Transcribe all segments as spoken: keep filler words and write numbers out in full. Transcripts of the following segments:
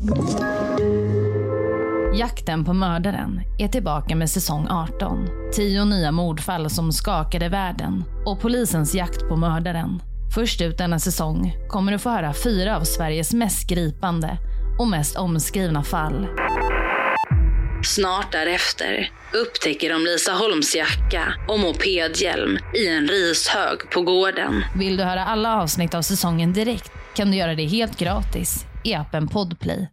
Jakten på mördaren är tillbaka med säsong arton. Tio nya mordfall som skakade världen och polisens jakt på mördaren. Först ut denna säsong kommer du få höra fyra av Sveriges mest gripande och mest omskrivna fall. Snart därefter upptäcker de Lisa Holms jacka och mopedhjälm i en rishög på gården. Vill du höra alla avsnitt av säsongen direkt kan du göra det helt gratis i appen Podplay.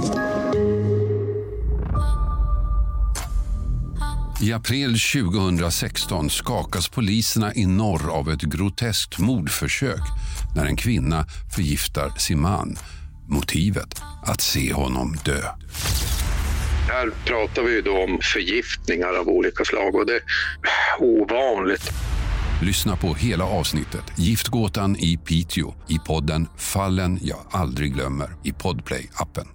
I april tjugohundrasexton skakas poliserna i norr av ett groteskt mordförsök när en kvinna förgiftar sin man. Motivet att se honom dö. Här pratar vi ju då om förgiftningar av olika slag och det är ovanligt. Lyssna på hela avsnittet Giftgåtan i Piteå i podden Fallen jag aldrig glömmer i Podplay-appen.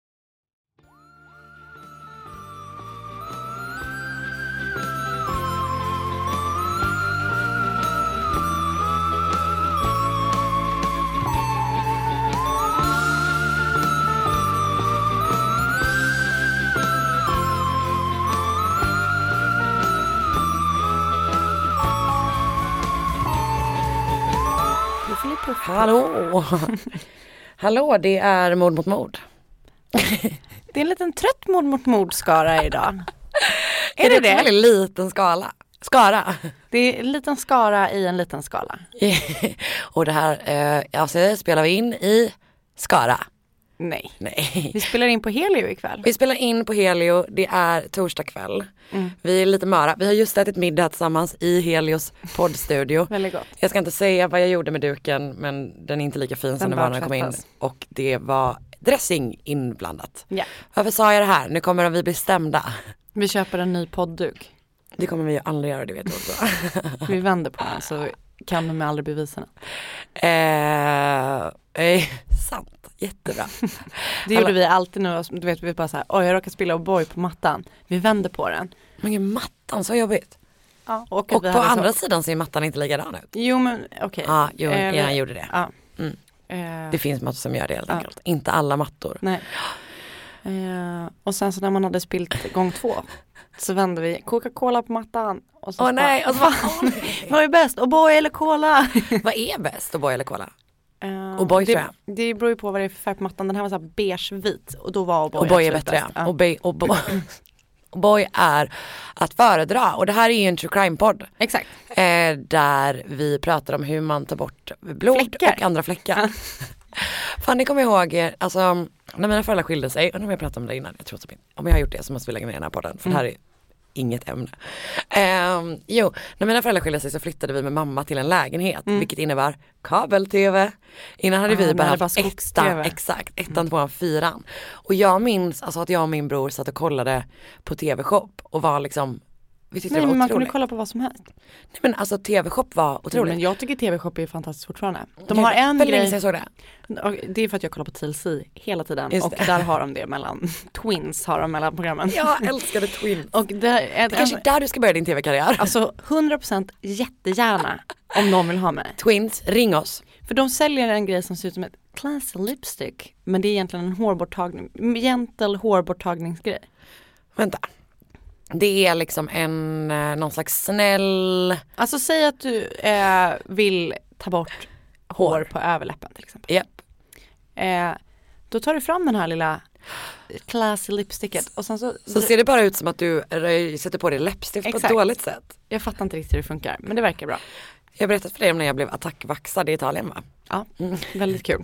Hallå! Hallå, det är mord mot mord. Det är en liten trött mord mot mord-skara idag. Är det det? Det är en väldigt liten skala. Skara. Det är en liten skara i en liten skala. Och det här eh, alltså, spelar vi in i Skara. Nej. Nej. Vi spelar in på Helio ikväll. Vi spelar in på Helio. Det är torsdag kväll. Mm. Vi är lite möra. Vi har just ätit middag tillsammans i Helios poddstudio. Väldigt gott. Jag ska inte säga vad jag gjorde med duken, men den är inte lika fin den som den var när jag kom in. Och det var dressing inblandat. Ja. Varför sa jag det här? Nu kommer vi bli stämda. Vi köper en ny poddduk. Det kommer vi ju aldrig göra, det vet du också. Vi vänder på den så kan de aldrig bevisa den. Eh, eh, sant. Jättebra. Det gjorde vi alltid nu. Du vet, vi bara så här, oj jag råkar spilla O'boy på mattan. Vi vänder på den. Men gud, mattan, så jobbigt. Ja, och och på andra så... sidan ser mattan inte likadan ut. Jo, men okej. Okay. Ja, jo, eh, jag gjorde det. Ja. Mm. Eh. Det finns mattor som gör det helt ja. enkelt. Inte alla mattor. Nej. Eh, och sen så när man hade spilt gång två så vände vi Coca-Cola på mattan. Åh oh, nej, och så bara, oh, vad är bäst? O'boy eller cola? Vad är bäst? O'boy eller cola? Uh, och boy det, tror jag. Det beror ju på vad det är för färg på mattan. Den här var så här beige-vit och då var O'boy och boy är bättre. Ja. Och boy, och boy, och boy är att föredra. Och det här är ju en true crime-podd. Exakt. Eh, där vi pratar om hur man tar bort blod fläckar. Och andra fläckar. Fan, ni kommer ihåg, alltså när mina föräldrar skilde sig, och när jag pratade om det innan, jag tror att om jag har gjort det så måste vi lägga ner den här podden. För mm. det här är inget ämne. Um, jo, när mina föräldrar skilde sig så flyttade vi med mamma till en lägenhet, mm. vilket innebär kabel-tv. Innan hade ah, vi bara haft ettan, exakt, ettan, tvåan, fyran. Och jag minns alltså att jag och min bror satt och kollade på tv-shop och var liksom, vi tyckte Nej, det var men man otroligt. kunde kolla på vad som helst. Nej, men alltså tv-shop var otroligt. Men jag tycker tv-shop är fantastiskt fortfarande. De det har en grej. grej. Jag såg det. Det är för att jag kollar på T L C hela tiden. Just och det. där har de det mellan Twins har de mellan programmen. Jag älskade Twins. Och det är det är kanske där du ska börja din tv-karriär. Alltså hundra procent jättegärna om någon vill ha mig. Twins, ring oss. För de säljer en grej som ser ut som ett classy lipstick. Men det är egentligen en hårborttagning. Gentle hårborttagningsgrej. Vänta. Det är liksom en någon slags snäll... Alltså säg att du eh, vill ta bort hår, hår på överläppen till exempel. Japp. Eh, då tar du fram den här lilla classy lipsticket. Och sen så, så ser det bara ut som att du sätter på dig läppstift Exakt. På ett dåligt sätt. Jag fattar inte riktigt hur det funkar, men det verkar bra. Jag berättade för dig om när jag blev attackvaxad i Italien, va? Ja, mm. väldigt kul.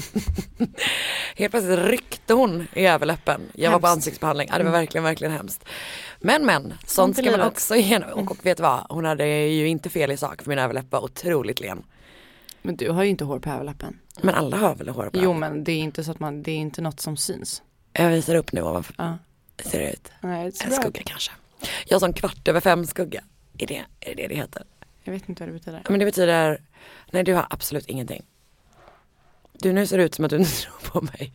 Helt plötsligt ryckte hon i överläppen. Jag hemskt. Var på ansiktsbehandling. Ja, det var verkligen, verkligen hemskt. Men, men, sånt ska man också igenom. Och, och vet du vad? Hon hade ju inte fel i sak för min överläpp var otroligt len. Men du har ju inte hår på överläppen. Men alla har väl hår på överläppen? Jo, men det är inte så att man, det är inte något som syns. Jag visar upp nu ovanför. Ja. Ser det ut? Nej, en bra. Skugga kanske. Jag har sån kvart över fem skugga. Är det, är det det det heter? Jag vet inte vad det betyder. Men det betyder, nej du har absolut ingenting. Du, nu ser det ut som att du inte tror på mig.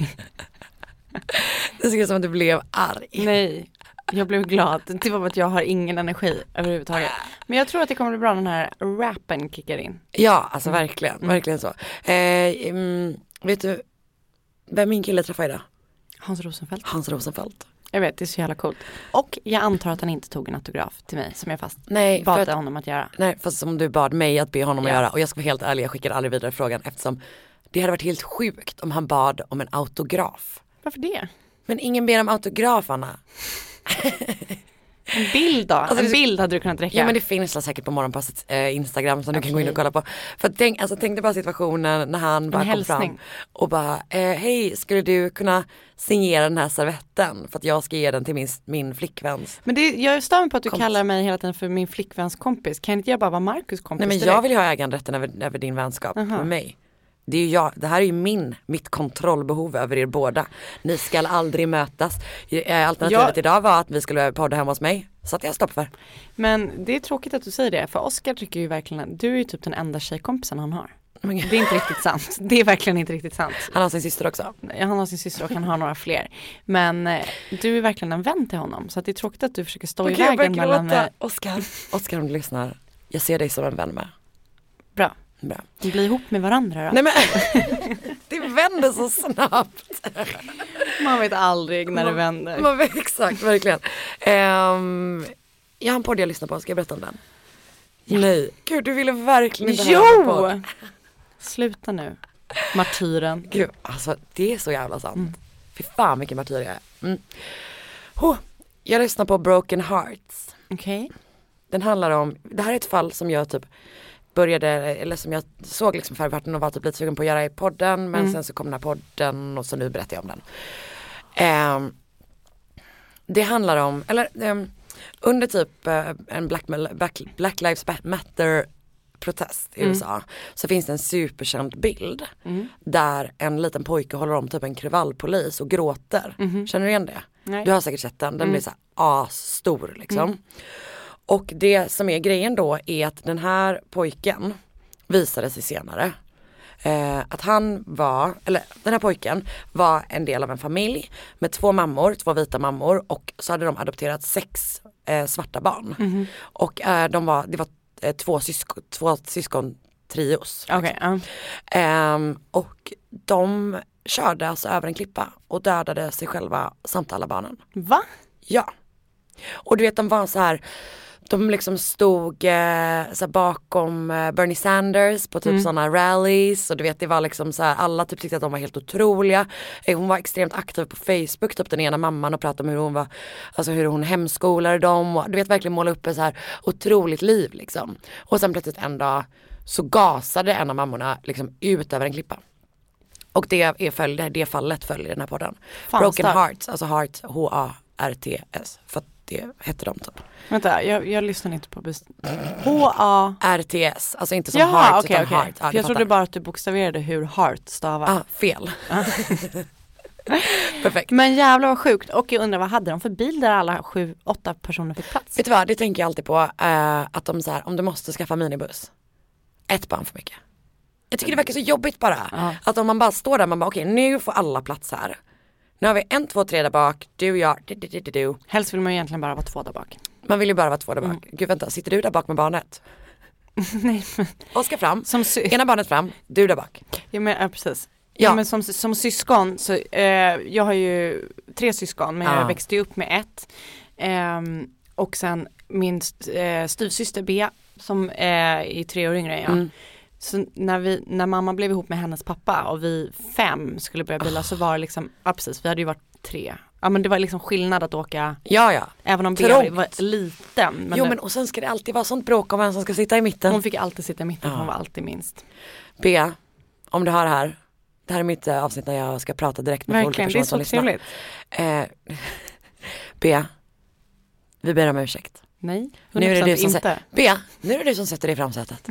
Det ser ut som att du blev arg. Nej, jag blev glad. Det var att jag har ingen energi överhuvudtaget. Men jag tror att det kommer bli bra när den här rappen kickar in. Ja, alltså verkligen. Mm. Verkligen så. Eh, mm, vet du, vem min kille träffade idag? Hans Rosenfeldt. Hans Rosenfeldt. Jag vet, det är så jävla coolt. Och jag antar att han inte tog en autograf till mig som jag fast nej, bad att, honom att göra. Nej, fast som du bad mig att be honom ja. att göra. Och jag ska vara helt ärlig, jag skickar aldrig vidare frågan eftersom det hade varit helt sjukt om han bad om en autograf. Varför det? Men ingen ber om autograf, Anna. En bild då? Alltså, en bild hade du kunnat räcka. Ja, men det finns säkert på Morgonpassets eh, Instagram som okay. du kan gå in och kolla på. För tänk, alltså, tänk dig bara situationen när han bara kom fram och bara, eh, hej, skulle du kunna signera den här servetten för att jag ska ge den till min, min flickväns. Men det, jag stör mig på att du kompis. Kallar mig hela tiden för min flickväns kompis. Kan inte jag bara vara Marcus kompis? Nej, men direkt? jag vill ju ha äganderätten över, över din vänskap uh-huh. med mig. Det, är ju jag, det här är ju min, mitt kontrollbehov över er båda. Ni ska aldrig mötas. Alternativet jag... idag var att vi skulle podda hemma hos mig. Så att jag stopp för. Men det är tråkigt att du säger det. För Oscar tycker ju verkligen, du är ju typ den enda tjejkompisen han har. Det är inte riktigt sant. Det är verkligen inte riktigt sant. Han har sin syster också. Han har sin syster och han har några fler. Men eh, du är verkligen en vän till honom. Så att det är tråkigt att du försöker stå okay, i vägen mellan... Oscar, Oscar om du lyssnar. Jag ser dig som en vän med. Bra. Bra. Bli ihop med varandra då. Nej men, det vänder så snabbt. Man vet aldrig när det vänder. Man vet, exakt, verkligen. Um, jag har en podd jag lyssnar på, ska jag berätta om den? Ja. Nej, gud du ville verkligen inte höra på. Jo! Sluta nu. Martyren. Gud, alltså det är så jävla sant. Mm. Fy fan vilken martyr jag är. Mm. Oh, jag lyssnar på Broken Hearts. Okej. Okay. Den handlar om, det här är ett fall som jag typ började, eller som jag såg liksom förvarten och var typ lite sugen på att göra i podden. Men mm. sen så kom den här podden och så nu berättar jag om den. Um, det handlar om, eller um, under typ uh, en Black, Black, Black Lives Matter protest i mm. U S A så finns det en superkänd bild mm. där en liten pojke håller om typ en kravallpolis och gråter. Mm. Känner du igen det? Nej. Du har säkert sett den. Den mm. blir så här asstor liksom. Mm. Och det som är grejen då är att den här pojken visade sig senare eh, att han var, eller den här pojken var en del av en familj med två mammor, två vita mammor och så hade de adopterat sex eh, svarta barn. Mm. Och eh, de var, det var eh, två, syskon, två syskon trios. Okay, uh. eh, och de körde alltså över en klippa och dödade sig själva samt alla barnen. Va? Ja. Och du vet de var så här, de liksom stod eh, så bakom eh, Bernie Sanders på typ mm. sådana rallies och du vet det var liksom så här, alla typ tyckte att de var helt otroliga. Eh, hon var extremt aktiv på Facebook, typ den ena mamman, och pratade om hur hon var, alltså hur hon hemskolade dem och du vet verkligen måla upp ett så här otroligt liv liksom. Och sen plötsligt en dag så gasade en av mammorna liksom ut över en klippa. Och det är följde, det fallet följer den här podden. Fan, Broken stark. Hearts, alltså Heart, H A R T S, för att det heter de typ. Vänta, jag, jag lyssnar inte på best- H A R T S, alltså inte som Jaha, heart okay, utan okay. heart. Ja, jag trodde bara att du bokstaverade hur heart stavar. Ah, fel. Perfekt. Men jävlar vad sjukt. Och jag undrar, vad hade de för bil där alla sju, åtta personer fick plats? Vet du vad, det tänker jag alltid på. Uh, att de så här, om du måste skaffa minibuss. Ett barn för mycket. Jag tycker det verkar så jobbigt bara. Uh-huh. Att om man bara står där, man bara okej, okay, nu får alla plats här. Nu har vi en, två, tre där bak. Du, jag, du, du, du, du. Helst vill man ju egentligen bara vara två där bak. Man vill ju bara vara två där bak. Mm. Gud vänta, sitter du där bak med barnet? Nej men. Oskar fram, som sy- ena barnet fram, du där bak. Ja men ja, precis. Ja. Ja. Men som, som syskon så, eh, jag har ju tre syskon men ah. jag växte ju upp med ett. Eh, och sen min eh, styvsyster Bea som är i tre år yngre än jag. Mm. Så när, vi, när mamma blev ihop med hennes pappa och vi fem skulle börja bila oh. så var det liksom, ja precis, vi hade ju varit tre. Ja men det var liksom skillnad att åka. Ja ja. Även om Bea var liten. Men jo det, men och sen ska det alltid vara sånt bråk om vem som ska sitta i mitten. Hon fick alltid sitta i mitten, ja. Hon var alltid minst. Bea, om du hör det här. Det här är mitt äh, avsnitt när jag ska prata direkt med olika personer som lyssnar. Verkligen, det är så trevligt. Eh, Bea, vi ber om ursäkt. Nej, nu är det du som inte. Sätter, Bea, nu är det du som sätter dig i framsätet.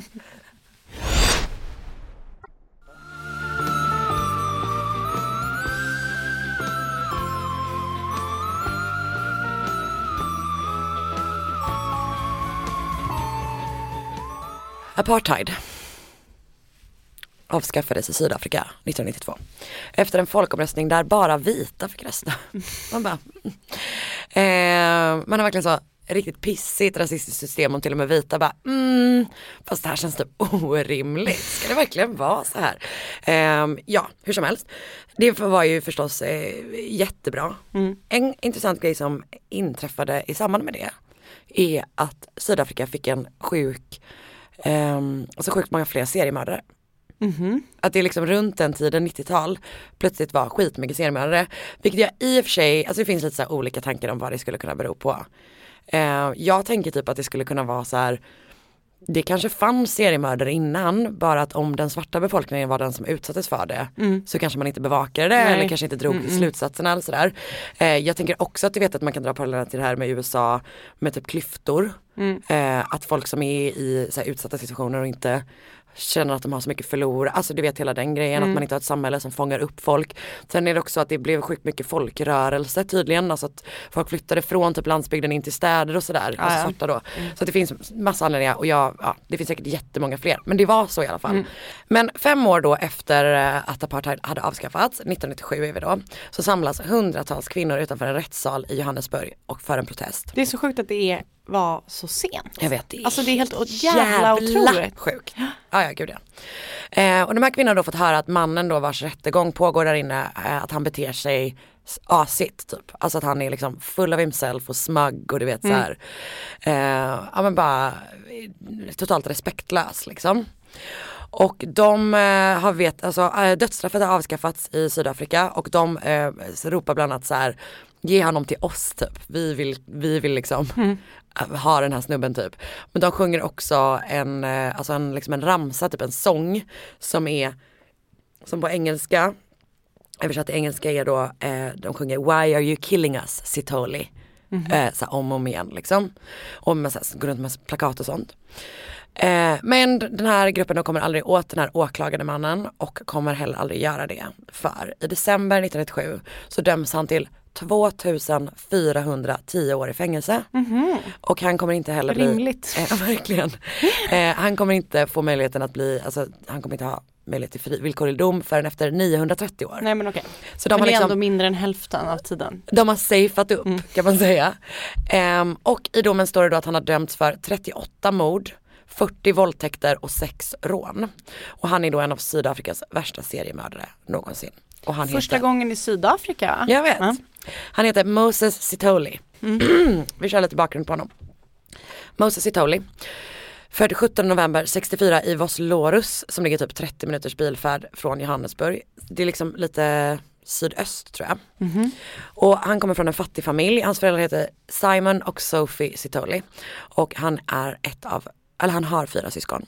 Apartheid avskaffades i Sydafrika nittonhundranittiotvå efter en folkomröstning där bara vita fick rösta. Man bara, eh, man har verkligen så, riktigt pissigt rasistiskt system om till och med vita bara mm, fast det här känns typ orimligt. Ska det verkligen vara så här? Um, ja, hur som helst. Det var ju förstås eh, jättebra. Mm. En intressant grej som inträffade i samband med det är att Sydafrika fick en sjuk, um, alltså sjukt många fler seriemördare. Mm-hmm. Att det liksom runt den tiden, nittiotal, plötsligt var skitmycket seriemördare. Vilket jag i och för sig, alltså det finns lite så här olika tankar om vad det skulle kunna bero på. Uh, jag tänker typ att det skulle kunna vara så här, det kanske fanns seriemördare innan, bara att om den svarta befolkningen var den som utsattes för det mm. så kanske man inte bevakade det. Nej. Eller kanske inte drog Mm-mm. slutsatserna eller sådär. Uh, jag tänker också att du vet att man kan dra paralleller till det här med U S A med typ klyftor. Mm. Uh, att folk som är i så här, utsatta situationer och inte känner att de har så mycket förlora. Alltså du vet hela den grejen mm. att man inte har ett samhälle som fångar upp folk. Sen är det också att det blev sjukt mycket folkrörelse tydligen. Alltså att folk flyttade från typ landsbygden in till städer och sådär. Alltså svarta då. Mm. Så att det finns massa anledningar och jag, ja, det finns säkert jättemånga fler. Men det var så i alla fall. Mm. Men fem år då efter att apartheid hade avskaffats, nittonhundranittiosju är vi då, så samlas hundratals kvinnor utanför en rättssal i Johannesburg och för en protest. Det är så sjukt att det är var så sent. Jag vet, det är alltså det är helt jävla otroligt sjukt. Ja, ja, gud ja. Eh, och de här kvinnorna har då fått höra att mannen då vars rättegång pågår där inne, eh, att han beter sig asigt typ. Alltså att han är liksom full av himself och smug och du vet mm. så här. Eh, ja men bara totalt respektlös liksom. Och de eh, har vet, alltså eh, dödsstraffet har avskaffats i Sydafrika och de eh, ropar bland annat så här, ge honom till oss typ. Vi vill, vi vill liksom mm. ha den här snubben typ. Men de sjunger också en, alltså en, liksom en ramsa, typ en sång som är, som på engelska, översatt till engelska är då, eh, de sjunger Why are you killing us, Sithole? Mm. Eh, så här, om och om igen liksom. Och med, så här, går runt med plakat och sånt. Eh, men den här gruppen då kommer aldrig åt den här åklagade mannen och kommer heller aldrig göra det. För i december nittonhundranittiosju så döms han till tvåtusenfyrahundratio år i fängelse. Mm-hmm. Och han kommer inte heller bli... Rimligt. Eh, verkligen. Eh, han kommer inte få möjligheten att bli... Alltså, han kommer inte ha möjlighet till fri, villkorlig dom förrän efter niohundratrettio år. Nej men okej. Så de men har det är liksom, ändå mindre än hälften av tiden. De har safeat upp mm. kan man säga. Eh, och i domen står det då att han har dömts för trettioåtta mord, fyrtio våldtäkter och sex rån. Och han är då en av Sydafrikas värsta seriemördare någonsin. Och han Första heter, gången i Sydafrika? Jag vet. Ja. Han heter Moses Sithole. Mm. Vi kör lite bakgrund på honom. Moses Sithole född sjuttonde november sextiofyra i Vosloorus som ligger typ trettio minuters bilfärd från Johannesburg. Det är liksom lite sydöst tror jag. Mm-hmm. Och han kommer från en fattig familj. Hans föräldrar heter Simon och Sophie Sithole. Och han är ett av, eller han har fyra syskon.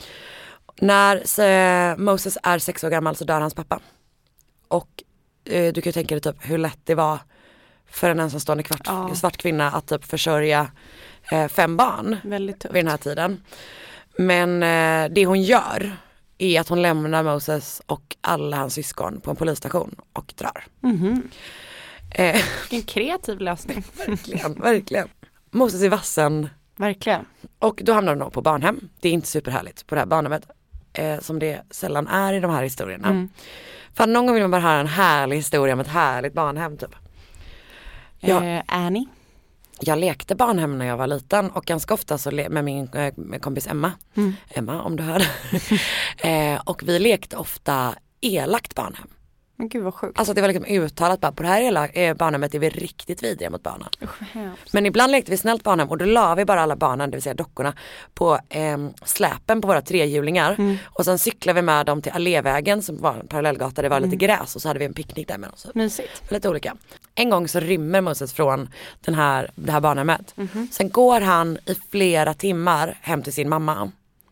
När eh, Moses är sex år gammal så dör hans pappa. Och eh, du kan ju tänka dig typ hur lätt det var för en ensamstående kvart, ja. svart kvinna att typ försörja eh, fem barn. Väldigt tufft. Vid den här tiden. Men eh, det hon gör är att hon lämnar Moses och alla hans syskon på en polisstation och drar. Mm-hmm. Eh, Vilken kreativ lösning. Verkligen, verkligen. Moses är vassen. Verkligen. Och då hamnar de på barnhem. Det är inte superhärligt på det här barnhemmet. Eh, som det sällan är i de här historierna. Mm. För någon gång vill man bara höra en härlig historia om ett härligt barnhem typ. Jag, eh, Annie. Jag lekte barnhem när jag var liten och ganska ofta så le- med min eh, med kompis Emma. Mm. Emma om du hör. eh, och vi lekte ofta elakt barnhem. Men gud vad sjukt. Alltså det var liksom uttalat bara på det här hela eh, barnhemmet är vi riktigt vidriga mot barnen. Usch, men ibland lekte vi snällt barnhem och då la vi bara alla barnen, det vill säga dockorna, på eh, släpen på våra trehjulingar. Mm. Och sen cyklade vi med dem till Allévägen som var en parallellgata, det var mm. lite gräs och så hade vi en picknick där med oss. Mysigt. Lite olika. En gång så rymmer Moses från den här, det här barnhemmet. Mm-hmm. Sen går han i flera timmar hem till sin mamma.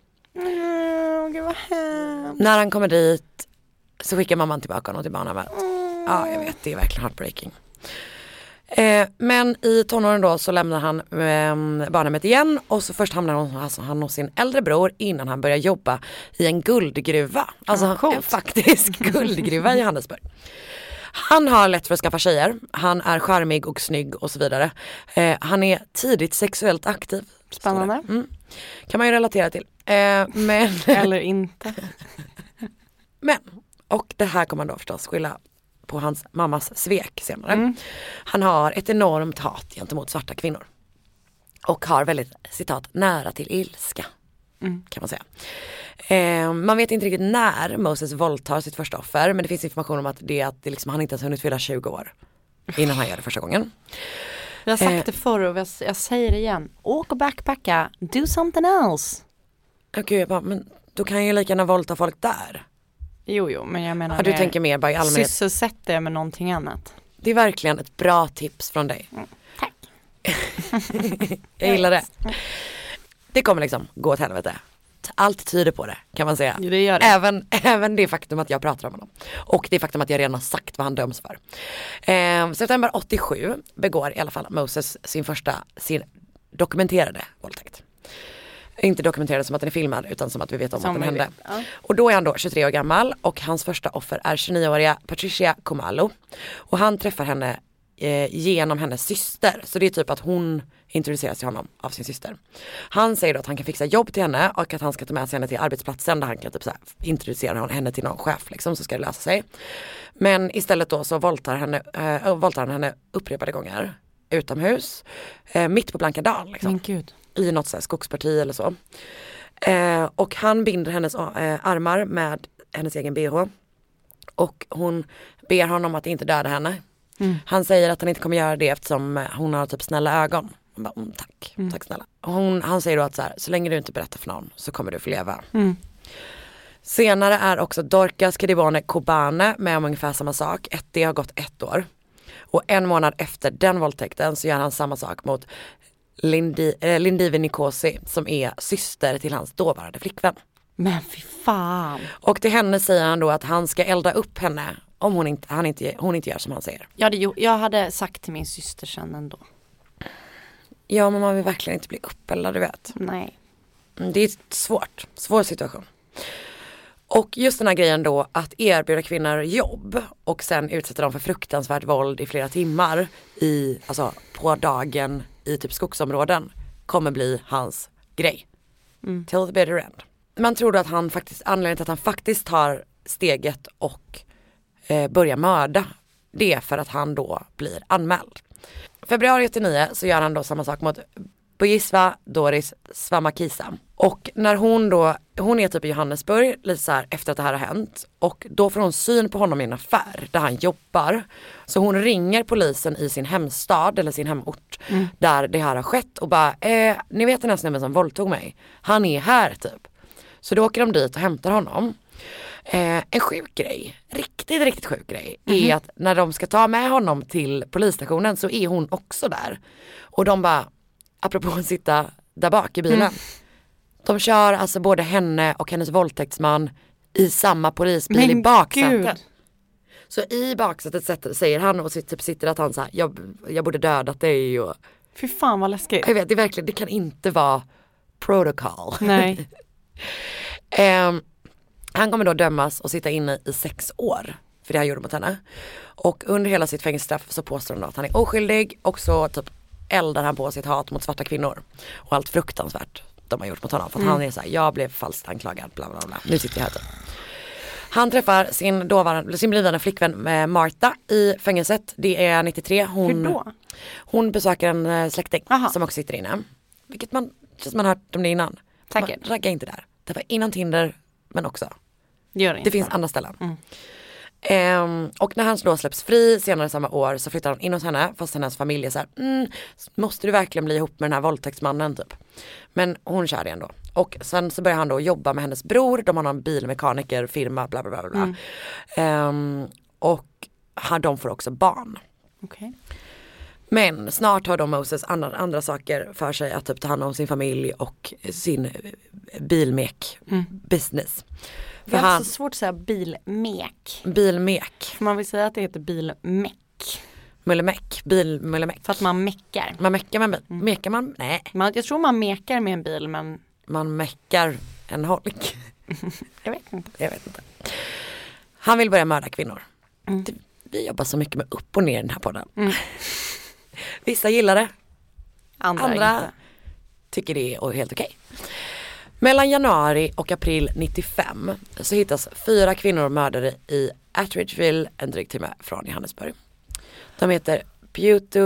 Mm, gud vad hemskt. När han kommer dit så skickar mamman tillbaka honom till barnhemmet. Mm. Ja, jag vet, det är verkligen heartbreaking. Eh, men i tonåren då så lämnar han eh, barnhemmet igen. Och så först hamnar han, alltså, han hos sin äldre bror innan han börjar jobba i en guldgruva. Alltså mm, en faktisk guldgruva i Johannesburg. Han har lätt för att skaffa tjejer. Han är charmig och snygg och så vidare. Eh, han är tidigt sexuellt aktiv. Spännande. Mm. Kan man ju relatera till. Eh, men Eller inte. Men, och det här kommer man då förstås skylla på hans mammas svek senare. Mm. Han har ett enormt hat gentemot svarta kvinnor. och har väldigt, citat, nära till ilska. Mm. Kan man säga. Eh, man vet inte riktigt när Moses våldtar sitt första offer, men det finns information om att det är att det liksom, han inte ens hunnit fylla tjugo år innan han gör det första gången. Jag har sagt eh, det förr och jag, jag säger det igen. Åk och backpacka, do something else. Okej, jag bara, men då kan jag ju lika gärna våldta folk där. Jo, jo, men jag menar... Ja, du tänker mer bara i allmänhet. Sysselsätt det med någonting annat. Det är verkligen ett bra tips från dig. Mm, tack. Jag gillar det. Det kommer liksom gå åt helvete. Allt tyder på det, kan man säga. Det gör det. Även, även det faktum att jag pratar om honom. Och det faktum att jag redan har sagt vad han döms för. Eh, september åttiosju begår i alla fall Moses sin första, sin dokumenterade våldtäkt. Inte dokumenterad som att den är filmad, utan som att vi vet om som att den hände. Ja. Och då är han då tjugotre år gammal och hans första offer är tjugonioåriga Patricia Khumalo. Och han träffar henne eh, genom hennes syster. Så det är typ att hon introduceras till honom av sin syster. Han säger då att han kan fixa jobb till henne och att han ska ta med sig henne till arbetsplatsen där han kan typ så här introducera henne till någon chef liksom, så ska det lösa sig. Men istället då så våldtar, henne, äh, våldtar han henne upprepade gånger utomhus, äh, mitt på blanka dagen liksom. Men gud. I något så här skogsparti eller så. Äh, och han binder hennes äh, armar med hennes egen B H och hon ber honom att inte döda henne. Mm. Han säger att han inte kommer göra det eftersom hon har typ snälla ögon. Hon bara, mm, tack, mm. tack snälla. Hon, han säger då att så, här, så länge du inte berättar för någon så kommer du få leva. Mm. Senare är också Dorcas Kedibone Kobane med om ungefär samma sak. Ett, det har gått ett år. Och en månad efter den våldtäkten så gör han samma sak mot Lindi, äh, Lindive Nikosi som är syster till hans dåvarande flickvän. Men fy fan. Och till henne säger han då att han ska elda upp henne om hon inte, han inte, hon inte gör som han säger. Ja, det, jag hade sagt till min syster sen ändå. Ja, men man vill verkligen inte bli uppeldad, du vet. Nej. Det är svårt, svår situation. Och just den här grejen då att erbjuda kvinnor jobb och sen utsätta dem för fruktansvärt våld i flera timmar i, alltså på dagen i typ skogsområden kommer bli hans grej. Mm. Till the bitter end. Man tror då att han faktiskt, anledningen till att han faktiskt tar steget och eh, börjar mörda, det är för att han då blir anmäld. Februari åttionio så gör han då samma sak mot Bojisva Doris Svamakisa. Och när hon då, hon är typ i Johannesburg lite så här efter att det här har hänt. Och då får hon syn på honom i en affär där han jobbar. Så hon ringer polisen i sin hemstad eller sin hemort mm. där det här har skett. Och bara, eh, ni vet den här snubben som våldtog mig. Han är här typ. Så då åker de dit och hämtar honom. Eh, en sjuk grej, riktigt riktigt sjuk grej mm-hmm. är att när de ska ta med honom till polisstationen så är hon också där. Och de bara, apropå att sitta där bak i bilen. Mm. De kör alltså både henne och hennes våldtäktsman i samma polisbil men i baksätet. Så i baksätet sätter, säger han och typ sitter att han så här, jag, jag borde dödat dig och... Fy fan vad läskigt. Jag vet, det är verkligen, det kan inte vara protocol. Nej. um, Han kommer då dömas och sitta inne i sex år för det han gjorde mot henne. Och under hela sitt fängelsestraff så påstår han att han är oskyldig och så typ eldar han på sitt hat mot svarta kvinnor. Och allt fruktansvärt de har gjort mot honom. För att mm. han är så här, jag blev falskt anklagad, bla bla bla. Nu sitter jag här typ. Han träffar sin dåvarande, sin blivande flickvän Martha i fängelset. Det är nittiotre. Hon, Hur då? Hon besöker en släkting Aha. som också sitter inne. Vilket man, som man har hört om det innan. Säkert. Man raggar inte där. Det var innan Tinder, men också. Det, gör det, det finns andra ställen. Mm. Um, och när han då släpps fri senare samma år så flyttar han in hos henne fast hennes familj är så här, mm, måste du verkligen bli ihop med den här våldtäktsmannen typ. Men hon kör det ändå. Och sen så börjar han då jobba med hennes bror, de har någon bilmekaniker, firma, bla bla bla bla. Mm. Um, och han, de får också barn. Okay. Men snart har då Moses andra, andra saker för sig att typ ta hand om sin familj och sin bilmek mm. business. Det är han, så svårt att säga bilmek. Bilmek. Man vill säga att det heter bilmek. Mullemek. Bilmullemek. För att man meckar. Man meckar med en bil. Mm. Mekar man? Nej. Man, jag tror man mekar med en bil men... Man meckar en holk. jag vet inte. Jag vet inte. Han vill börja mörda kvinnor. Mm. Vi jobbar så mycket med upp och ner i den här podden. Mm. Vissa gillar det. Andra, Andra inte. tycker det är helt okej. Mellan januari och april nittiofem så hittas fyra kvinnor mördade i Attridgeville, en dryg timme från Johannesburg. De heter Putu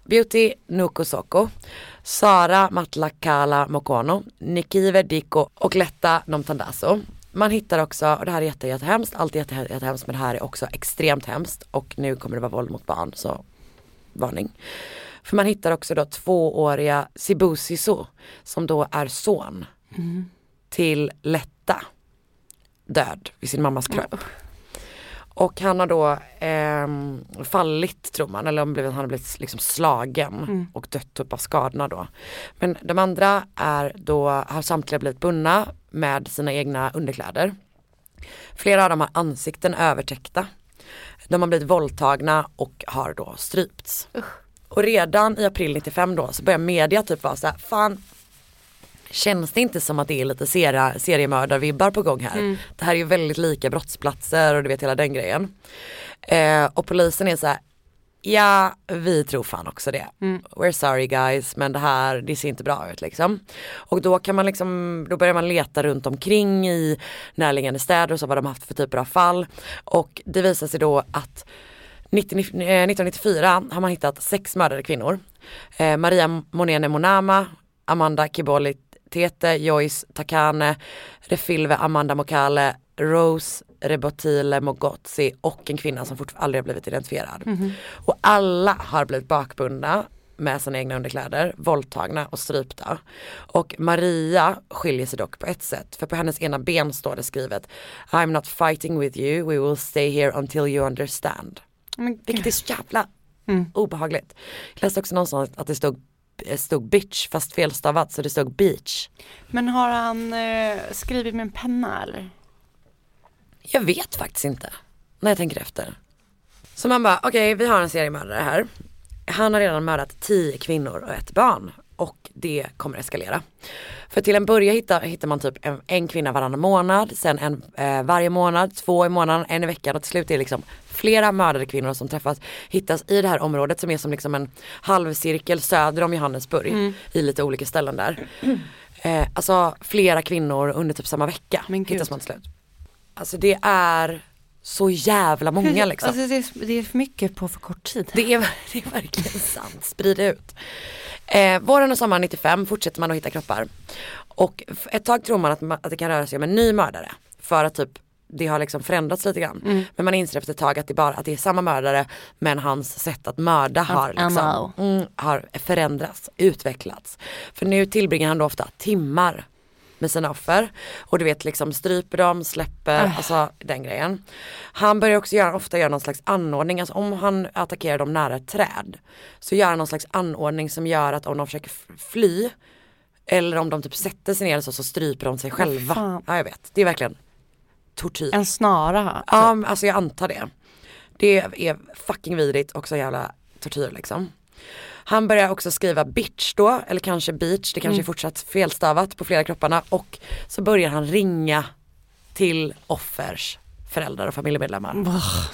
Beauty Nukosoko, Sara Matlakala Mokono, Nikive Diko och Letta Nomtandaso. Man hittar också, och det här är jätte, jättehemskt, allt är jätte, jättehemskt, men det här är också extremt hemskt och nu kommer det vara våld mot barn, så varning. För man hittar också då tvååriga Sibusiso som då är son mm. till Letta, död vid sin mammas kropp. Mm. Och han har då eh, fallit, tror man, eller han har blivit liksom slagen mm. och dött upp av skadorna då. Men de andra är då, har samtliga blivit bundna med sina egna underkläder. Flera av dem har ansikten övertäckta. De har blivit våldtagna och har då strypts. Uh. Och redan i april nittiofem då så börjar media typ vara så här, fan, känns det inte som att det är lite serie, seriemördarvibbar på gång här? Mm. Det här är ju väldigt lika brottsplatser och du vet hela den grejen. Eh, och polisen är så här, ja, vi tror fan också det. Mm. We're sorry guys, men det här, det ser inte bra ut liksom. Och då kan man liksom, då börjar man leta runt omkring i närliggande städer och så vad de haft för typer av fall. Och det visar sig då att nittonhundranittiofyra har man hittat sex mördade kvinnor. Eh, Maria Monene Monama, Amanda Kiboli Tete, Joyce Takane, Refilve Amanda Mokale, Rose Rebotile Mogotsi och en kvinna som fortfarande aldrig har blivit identifierad. Mm-hmm. Och alla har blivit bakbundna med sina egna underkläder, våldtagna och strypta. Och Maria skiljer sig dock på ett sätt, för på hennes ena ben står det skrivet I'm not fighting with you, we will stay here until you understand. Mm. Vilket är så jävla mm. obehagligt. Jag läste också någonstans att det stod stod bitch fast felstavat, så det stod beach. Men har han eh, skrivit med en penna eller? Jag vet faktiskt inte när jag tänker efter. Så man bara, okej, okay, vi har en seriemördare här. Han har redan mördat tio kvinnor och ett barn. Och det kommer eskalera. För till en början hittar, hittar man typ en, en kvinna varannan månad. Sen en eh, varje månad, två i månaden, en i veckan. Och till slut är det liksom flera mördade kvinnor som träffas. Hittas i det här området som är som liksom en halvcirkel söder om Johannesburg. Mm. I lite olika ställen där. Mm. Eh, alltså flera kvinnor under typ samma vecka. Men hittas man till slut. Alltså det är så jävla många liksom. Alltså det, är, det är för mycket på för kort tid. Det är, det är verkligen sant. Sprid ut. Eh, våren och sommaren nittiofem fortsätter man att hitta kroppar. Och ett tag tror man att, man att det kan röra sig om en ny mördare. För att typ det har liksom förändrats lite grann. Mm. Men man inser efter ett tag att det, bara, att det är samma mördare. Men hans sätt att mörda har, liksom, mm, har förändrats, utvecklats. För nu tillbringar han då ofta timmar med sina offer. Och du vet liksom stryper dem, släpper, äh. alltså den grejen. Han börjar också göra, ofta göra någon slags anordning. Alltså om han attackerar dem nära ett träd så gör han någon slags anordning som gör att om de försöker fly eller om de typ sätter sig ner så, så stryper de sig själva. Ja, jag vet. Det är verkligen tortyr. En snara. Ja, alltså jag antar det. Det är fucking vidrigt och så jävla tortyr liksom. Han börjar också skriva bitch då, eller kanske beach, det kanske mm. är fortsatt felstavat på flera kropparna. Och så börjar han ringa till offers föräldrar och familjemedlemmar. Oh.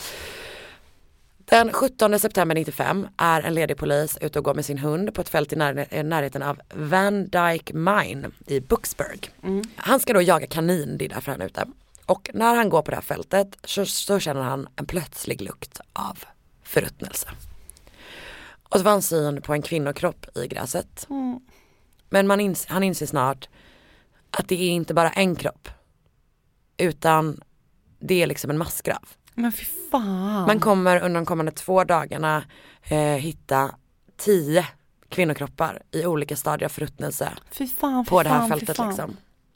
Den sjuttonde september nittiofem är en ledig polis ute och går med sin hund på ett fält i när- närheten av Van Dyke Mine i Bucksburg. Mm. Han ska då jaga kanin, det är därför han är ute. Och när han går på det här fältet så, så känner han en plötslig lukt av förruttnelse. Och så var han syn på en kvinnokropp i gräset. Mm. Men man ins- han inser snart att det är inte bara en kropp. Utan det är liksom en massgrav. Men fy fan. Man kommer under de kommande två dagarna eh, hitta tio kvinnokroppar i olika stadier av förruttnelse. Fy fan, fy på det här fan, fältet liksom.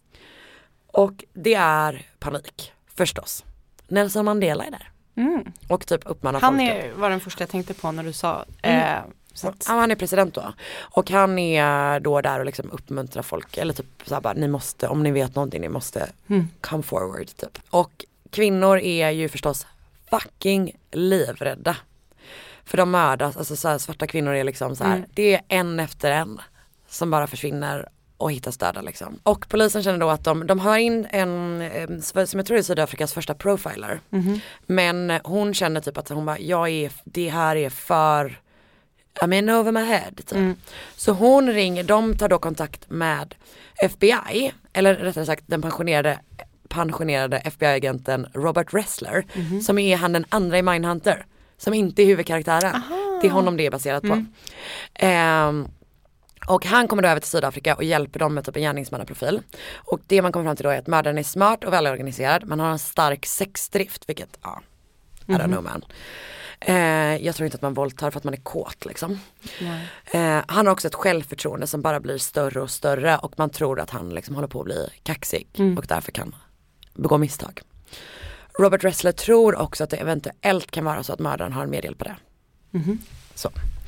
Och det är panik, förstås. Nelson Mandela är där. Mm. Och typ uppmanar han folk. Han är, var den första jag tänkte på när du sa. Mm. Eh, så att... ja, han är president då. Och han är då där och liksom uppmuntrar folk. Eller typ så här bara, ni måste, om ni vet någonting, ni måste mm. come forward typ. Och kvinnor är ju förstås fucking livrädda. För de mördas, alltså så här, svarta kvinnor är liksom så här, mm. det är en efter en som bara försvinner och hittas döda liksom. Och polisen känner då att de, de har in en, som jag tror är Sydafrikas första profiler. Mm-hmm. Men hon känner typ att hon bara, jag är, det här är för, I'm in over my head typ. Mm. Så hon ringer, de tar då kontakt med F B I, eller rättare sagt den pensionerade pensionerade F B I-agenten Robert Ressler, mm-hmm. som är han den andra i Mindhunter, som inte är huvudkaraktären. Aha. Det är honom det är baserat på. Mm. Eh, och han kommer då över till Sydafrika och hjälper dem med typ en gärningsmannaprofil. Och det man kommer fram till då är att mördaren är smart och välorganiserad. Man har en stark sexdrift, vilket, ja, I don't know man. Eh, jag tror inte att man våldtar för att man är kåt liksom. Eh, han har också ett självförtroende som bara blir större och större och man tror att han liksom håller på att bli kaxig mm. och därför kan begå misstag. Robert Ressler tror också att det eventuellt kan vara så att mördaren har medhjälp på det. Mm. Så.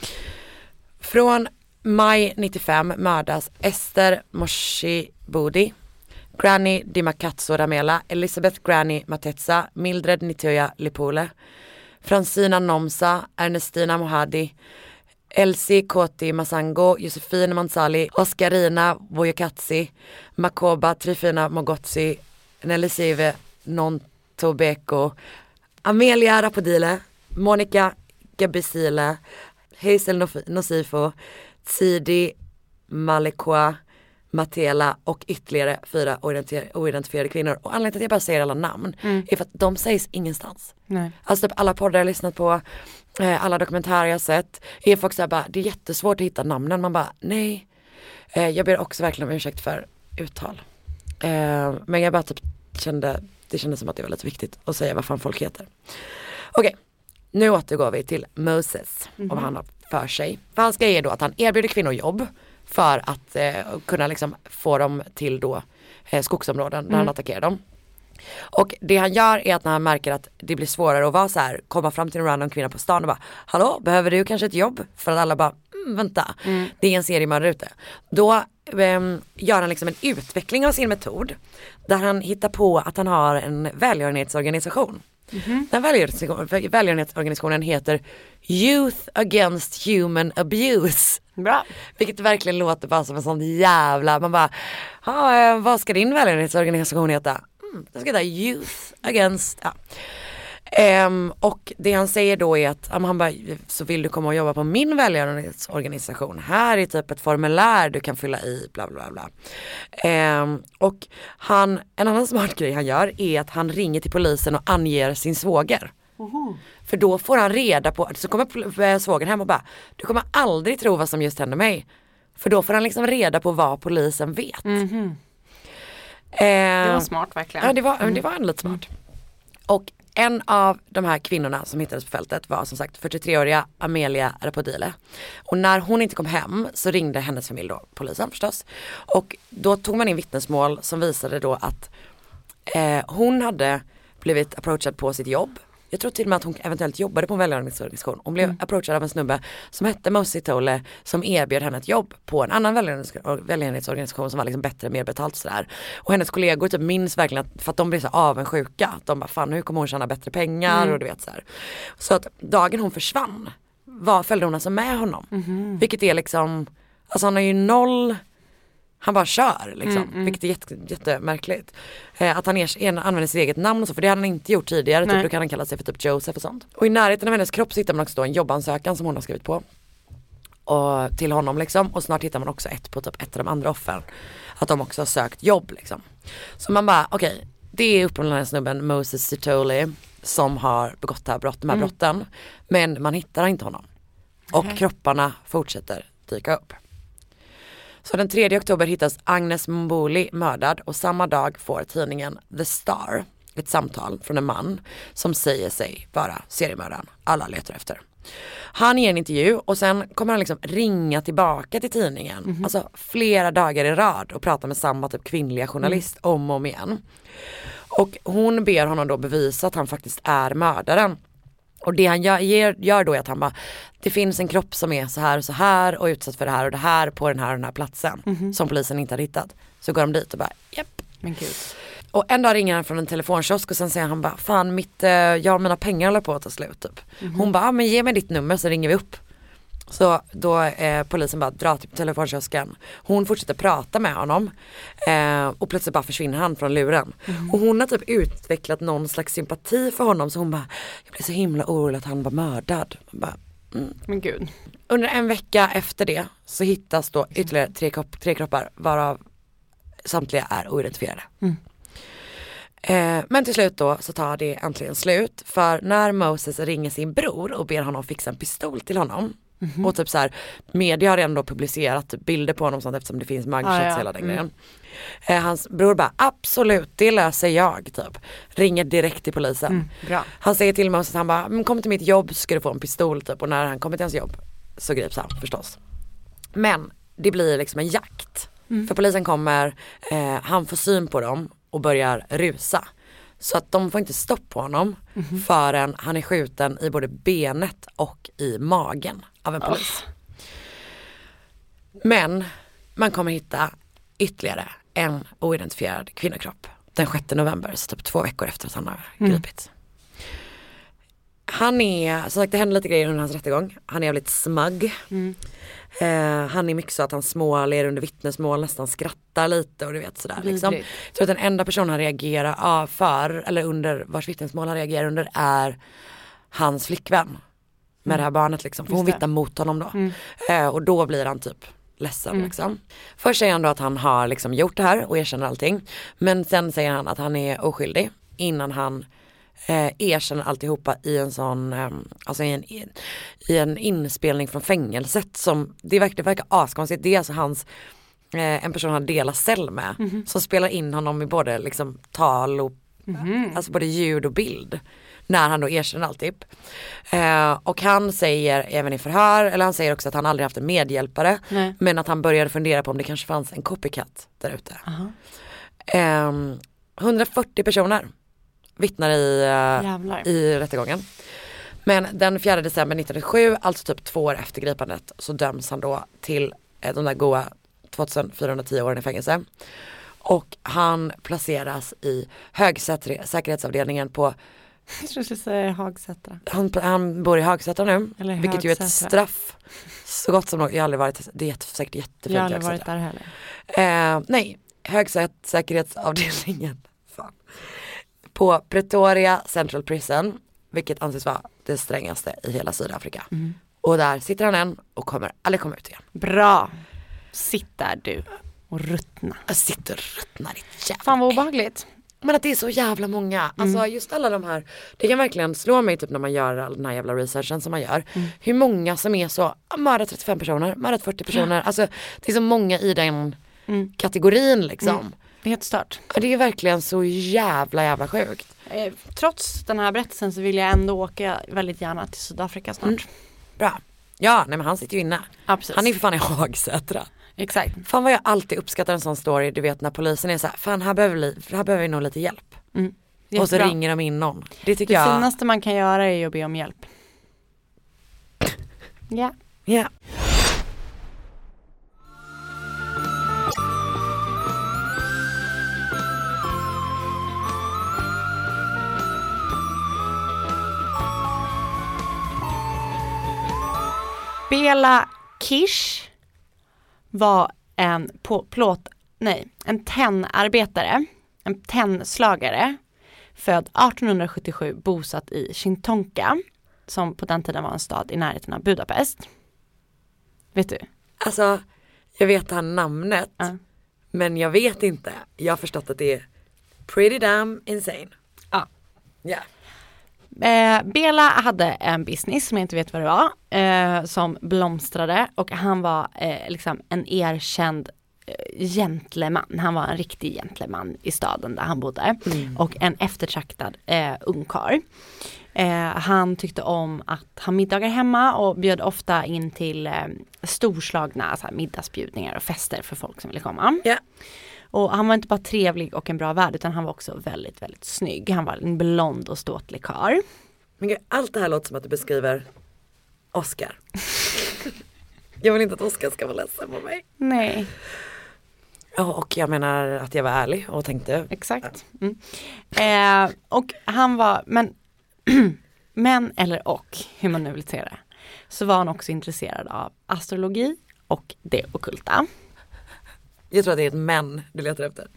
Från maj nittiofem mördas Esther Moshibudi, Granny Dimakatso Ramela, Elizabeth Granny Matetsa, Mildred Nitoya Lipole, Francina Nomsa, Ernestina Mohadi, Elsie Koti Masango, Josefine Mansali, Oscarina Voyokatsi, Makoba Trifina Mogotsi, Nelisive Nontobeko, Amelia Rapodile, Monica Gabisile, Hazel Nosifo, Tsidi Malekwa, Matela och ytterligare fyra oidentifierade kvinnor. Och anledningen till att jag bara säger alla namn mm. är för att de sägs ingenstans. Nej. Alltså typ alla poddar jag lyssnat på, eh, alla dokumentärer jag sett, är folk så här bara, det är jättesvårt att hitta namnen. Man bara, nej. Eh, jag ber också verkligen om ursäkt för uttal. Eh, men jag bara typ kände, det kändes som att det var lite viktigt att säga vad fan folk heter. Okej, okay. Nu återgår vi till Moses mm-hmm. och vad han har för sig. För han ska ge då att han erbjuder kvinnor jobb för att eh, kunna liksom få dem till då eh, skogsområden där mm. han attackerar dem. Och det han gör är att när han märker att det blir svårare att vara så här, komma fram till en random kvinna på stan och bara, hallå, behöver du kanske ett jobb? För att alla bara, mm, vänta, mm. det är en seriemördare ute. Då eh, gör han liksom en utveckling av sin metod där han hittar på att han har en välgörenhetsorganisation. Mm-hmm. Den välgörenhetsorganisationen, välgörenhetsorganisationen heter Youth Against Human Abuse. Bra. Vilket verkligen låter bara som en sån jävla, man bara, vad ska din välgörenhetsorganisation heta? Mm, det ska heta Youth Against, ja. Um, och det han säger då är att um, han bara, så vill du komma och jobba på min välgörenhetsorganisation, här är typ ett formulär du kan fylla i, bla bla bla. Um, och han, en annan smart grej han gör är att han ringer till polisen och anger sin svåger. Uh-huh. För då får han reda på, så kommer svågen hem och bara, du kommer aldrig tro vad som just hände mig. För då får han liksom reda på vad polisen vet. Uh-huh. uh, det var smart verkligen. Ja, det var, mm. det var ändå lite smart. Och en av de här kvinnorna som hittades på fältet var som sagt fyrtiotreåriga Amelia Rapodile. Och när hon inte kom hem så ringde hennes familj då, polisen förstås. Och då tog man in vittnesmål som visade då att eh, hon hade blivit approachad på sitt jobb. Jag tror till och med att hon eventuellt jobbade på en välgörenhetsorganisation. Hon blev mm. approachad av en snubbe som hette Moses Tole som erbjöd henne ett jobb på en annan välgörenhetsorganisation som var liksom bättre, mer betalt och sådär. Och hennes kollegor typ minns verkligen att, för att de blev så avundsjuka. Att de bara, fan hur kommer hon tjäna bättre pengar mm. och du vet så här. Så att dagen hon försvann var, följde hon alltså med honom. Mm. Vilket är liksom, alltså han har ju noll... Han bara kör liksom, mm, mm. vilket är jätte, jättemärkligt. Eh, att han er, er, använder sitt eget namn och så, för det hade han inte gjort tidigare. Typ, då kan han kalla sig för typ Joseph och sånt. Och i närheten av hennes kropp så hittar man också då en jobbansökan som hon har skrivit på. Och till honom liksom. Och snart hittar man också ett på typ ett av de andra offren. Att de också har sökt jobb liksom. Så man bara, okej, okay, det är uppenbarligen den snubben Moses Sitole som har begått det här brott, de här mm. brotten. Men man hittar inte honom. Och okay. kropparna fortsätter dyka upp. Så den tredje oktober hittas Agnes Mbuli mördad och samma dag får tidningen The Star ett samtal från en man som säger sig vara seriemördaren alla letar efter. Han ger en intervju och sen kommer han liksom ringa tillbaka till tidningen, mm-hmm. alltså flera dagar i rad och prata med samma typ kvinnliga journalist mm. om och om igen. Och hon ber honom då bevisa att han faktiskt är mördaren. Och det han gör, gör då är att han bara, det finns en kropp som är så här och så här och utsatt för det här och det här på den här och den här platsen mm-hmm. som polisen inte har hittat. Så går de dit och bara, japp. Men gud. Och en dag ringer han från en telefonkiosk och sen säger han bara, fan mitt, jag har mina pengar håller på att ta slut typ. Mm-hmm. Hon bara, men ge mig ditt nummer så ringer vi upp. Så då eh, polisen bara drar till telefonkiosken. Hon fortsätter prata med honom eh, och plötsligt bara försvinner han från luren. Mm. Och hon har typ utvecklat någon slags sympati för honom, så hon bara, jag blev så himla orolig att han var mördad. Bara, mm. Men gud. Under en vecka efter det så hittas då ytterligare tre, kropp, tre kroppar varav samtliga är oidentifierade. Mm. Eh, men till slut då så tar det äntligen slut. För när Moses ringer sin bror och ber honom fixa en pistol till honom. Mm-hmm. Och typ så här, media har ändå publicerat bilder på honom sånt, eftersom det finns mugshots ah, ja. hela den grejen. Mm. Eh, hans bror bara, absolut, det löser jag typ. Ringer direkt till polisen. Mm, bra. Han säger till Moses, han bara, kom till mitt jobb så ska du få en pistol typ. Och när han kommer till hans jobb så grips han förstås. Men det blir liksom en jakt. Mm. För polisen kommer, eh, han får syn på dem och börjar rusa. Så att de får inte stopp på honom mm-hmm. förrän han är skjuten i både benet och i magen av en polis. Oh. Men man kommer hitta ytterligare en oidentifierad kvinnokropp den sjätte november, så typ två veckor efter att han har mm. gripits. Han är, som sagt, det händer lite grejer under hans rättegång. Han är jävligt smug. Mm. Eh, han är mycket så att han småler under vittnesmål, nästan skrattar lite och du vet sådär liksom. Jag tror att den enda personen han reagerar för, eller under vars vittnesmål han reagerar under, är hans flickvän med mm. det här barnet liksom. För hon vittnar mot honom då. Mm. Eh, och då blir han typ ledsen mm. liksom. Först säger han då att han har liksom gjort det här och erkänner allting. Men sen säger han att han är oskyldig innan han Eh, erkänner alltihopa i en sån eh, alltså i en, i en inspelning från fängelset som det verkar, det verkar askonstigt. Det är alltså hans eh, en person han delar cell med mm-hmm. som spelar in honom i både liksom tal och mm-hmm. alltså både ljud och bild när han då erkänner alltihop. Eh, och han säger även i förhör, eller han säger också att han aldrig haft en medhjälpare. Nej. Men att han började fundera på om det kanske fanns en copycat där ute. Uh-huh. eh, hundrafyrtio personer vittnar i, uh, i rättegången. Men den fjärde december nittonhundrasju, alltså typ två år efter gripandet, så döms han då till eh, de där goa tvåtusenfyrahundratio åren i fängelse. Och han placeras i högsäkerhetsavdelningen på jag tror jag säga Hagsätra. Han, han bor i Hagsätra nu, eller vilket ju är ett straff så gott som något. Jag har aldrig varit, det är jätte, säkert jättefint. Jag har aldrig varit där heller. Eh, nej, högsäkerhetsavdelningen. Fan. På Pretoria Central Prison, vilket anses vara det strängaste i hela Sydafrika. Mm. Och där sitter han än och kommer aldrig komma ut igen. Bra. Sitt där du och ruttna. Jag sitter och ruttnar ditt jävla. Fan vad obehagligt. Men att det är så jävla många. Mm. Alltså just alla de här. Det kan verkligen slå mig typ när man gör all den här jävla researchen som man gör. Mm. Hur många som är så, mördat trettiofem personer, mördat fyrtio personer. Alltså det är så många i den mm. kategorin liksom. Mm. Det är helt stört. Och det är verkligen så jävla jävla sjukt. Eh, trots den här berättelsen så vill jag ändå åka väldigt gärna till Sydafrika snart. Mm. Bra. Ja, nej men han sitter ju inne. Ja, han är för fan i Hagsätra. Exakt. Fan vad jag alltid uppskattar en sån story. Du vet när polisen är så här, fan här behöver vi, här behöver vi nog lite hjälp. Mm. Och så ringer de in någon. Det tycker det jag. Det finaste man kan göra är att be om hjälp. Ja. Ja. Bela Kish var en på, plåt, nej, en tennarbetare, en tennslagare, född arton sjuttiosju, bosatt i Shintonka, som på den tiden var en stad i närheten av Budapest. Vet du? Alltså, jag vet han namnet, uh. men jag vet inte. Jag har förstått att det är pretty damn insane. Ja. Uh. Ja. Yeah. Eh, Bela hade en business som jag inte vet vad det var eh, som blomstrade och han var eh, liksom en erkänd eh, gentleman. Han var en riktig gentleman i staden där han bodde mm. och en eftertraktad eh, ungkarl. Eh, han tyckte om att ha middagar hemma och bjöd ofta in till eh, storslagna så här, middagsbjudningar och fester för folk som ville komma. Yeah. Och han var inte bara trevlig och en bra värd utan han var också väldigt, väldigt snygg. Han var en blond och ståtlig karl. Men gud, allt det här låter som att du beskriver Oscar. Jag vill inte att Oscar ska vara ledsen på mig. Nej. Ja, och jag menar att jag var ärlig och tänkte. Exakt. Mm. Eh, och han var, men, men eller och, hur man nu vill se det, så var han också intresserad av astrologi och det ockulta. Jag tror att det är ett män du letar efter.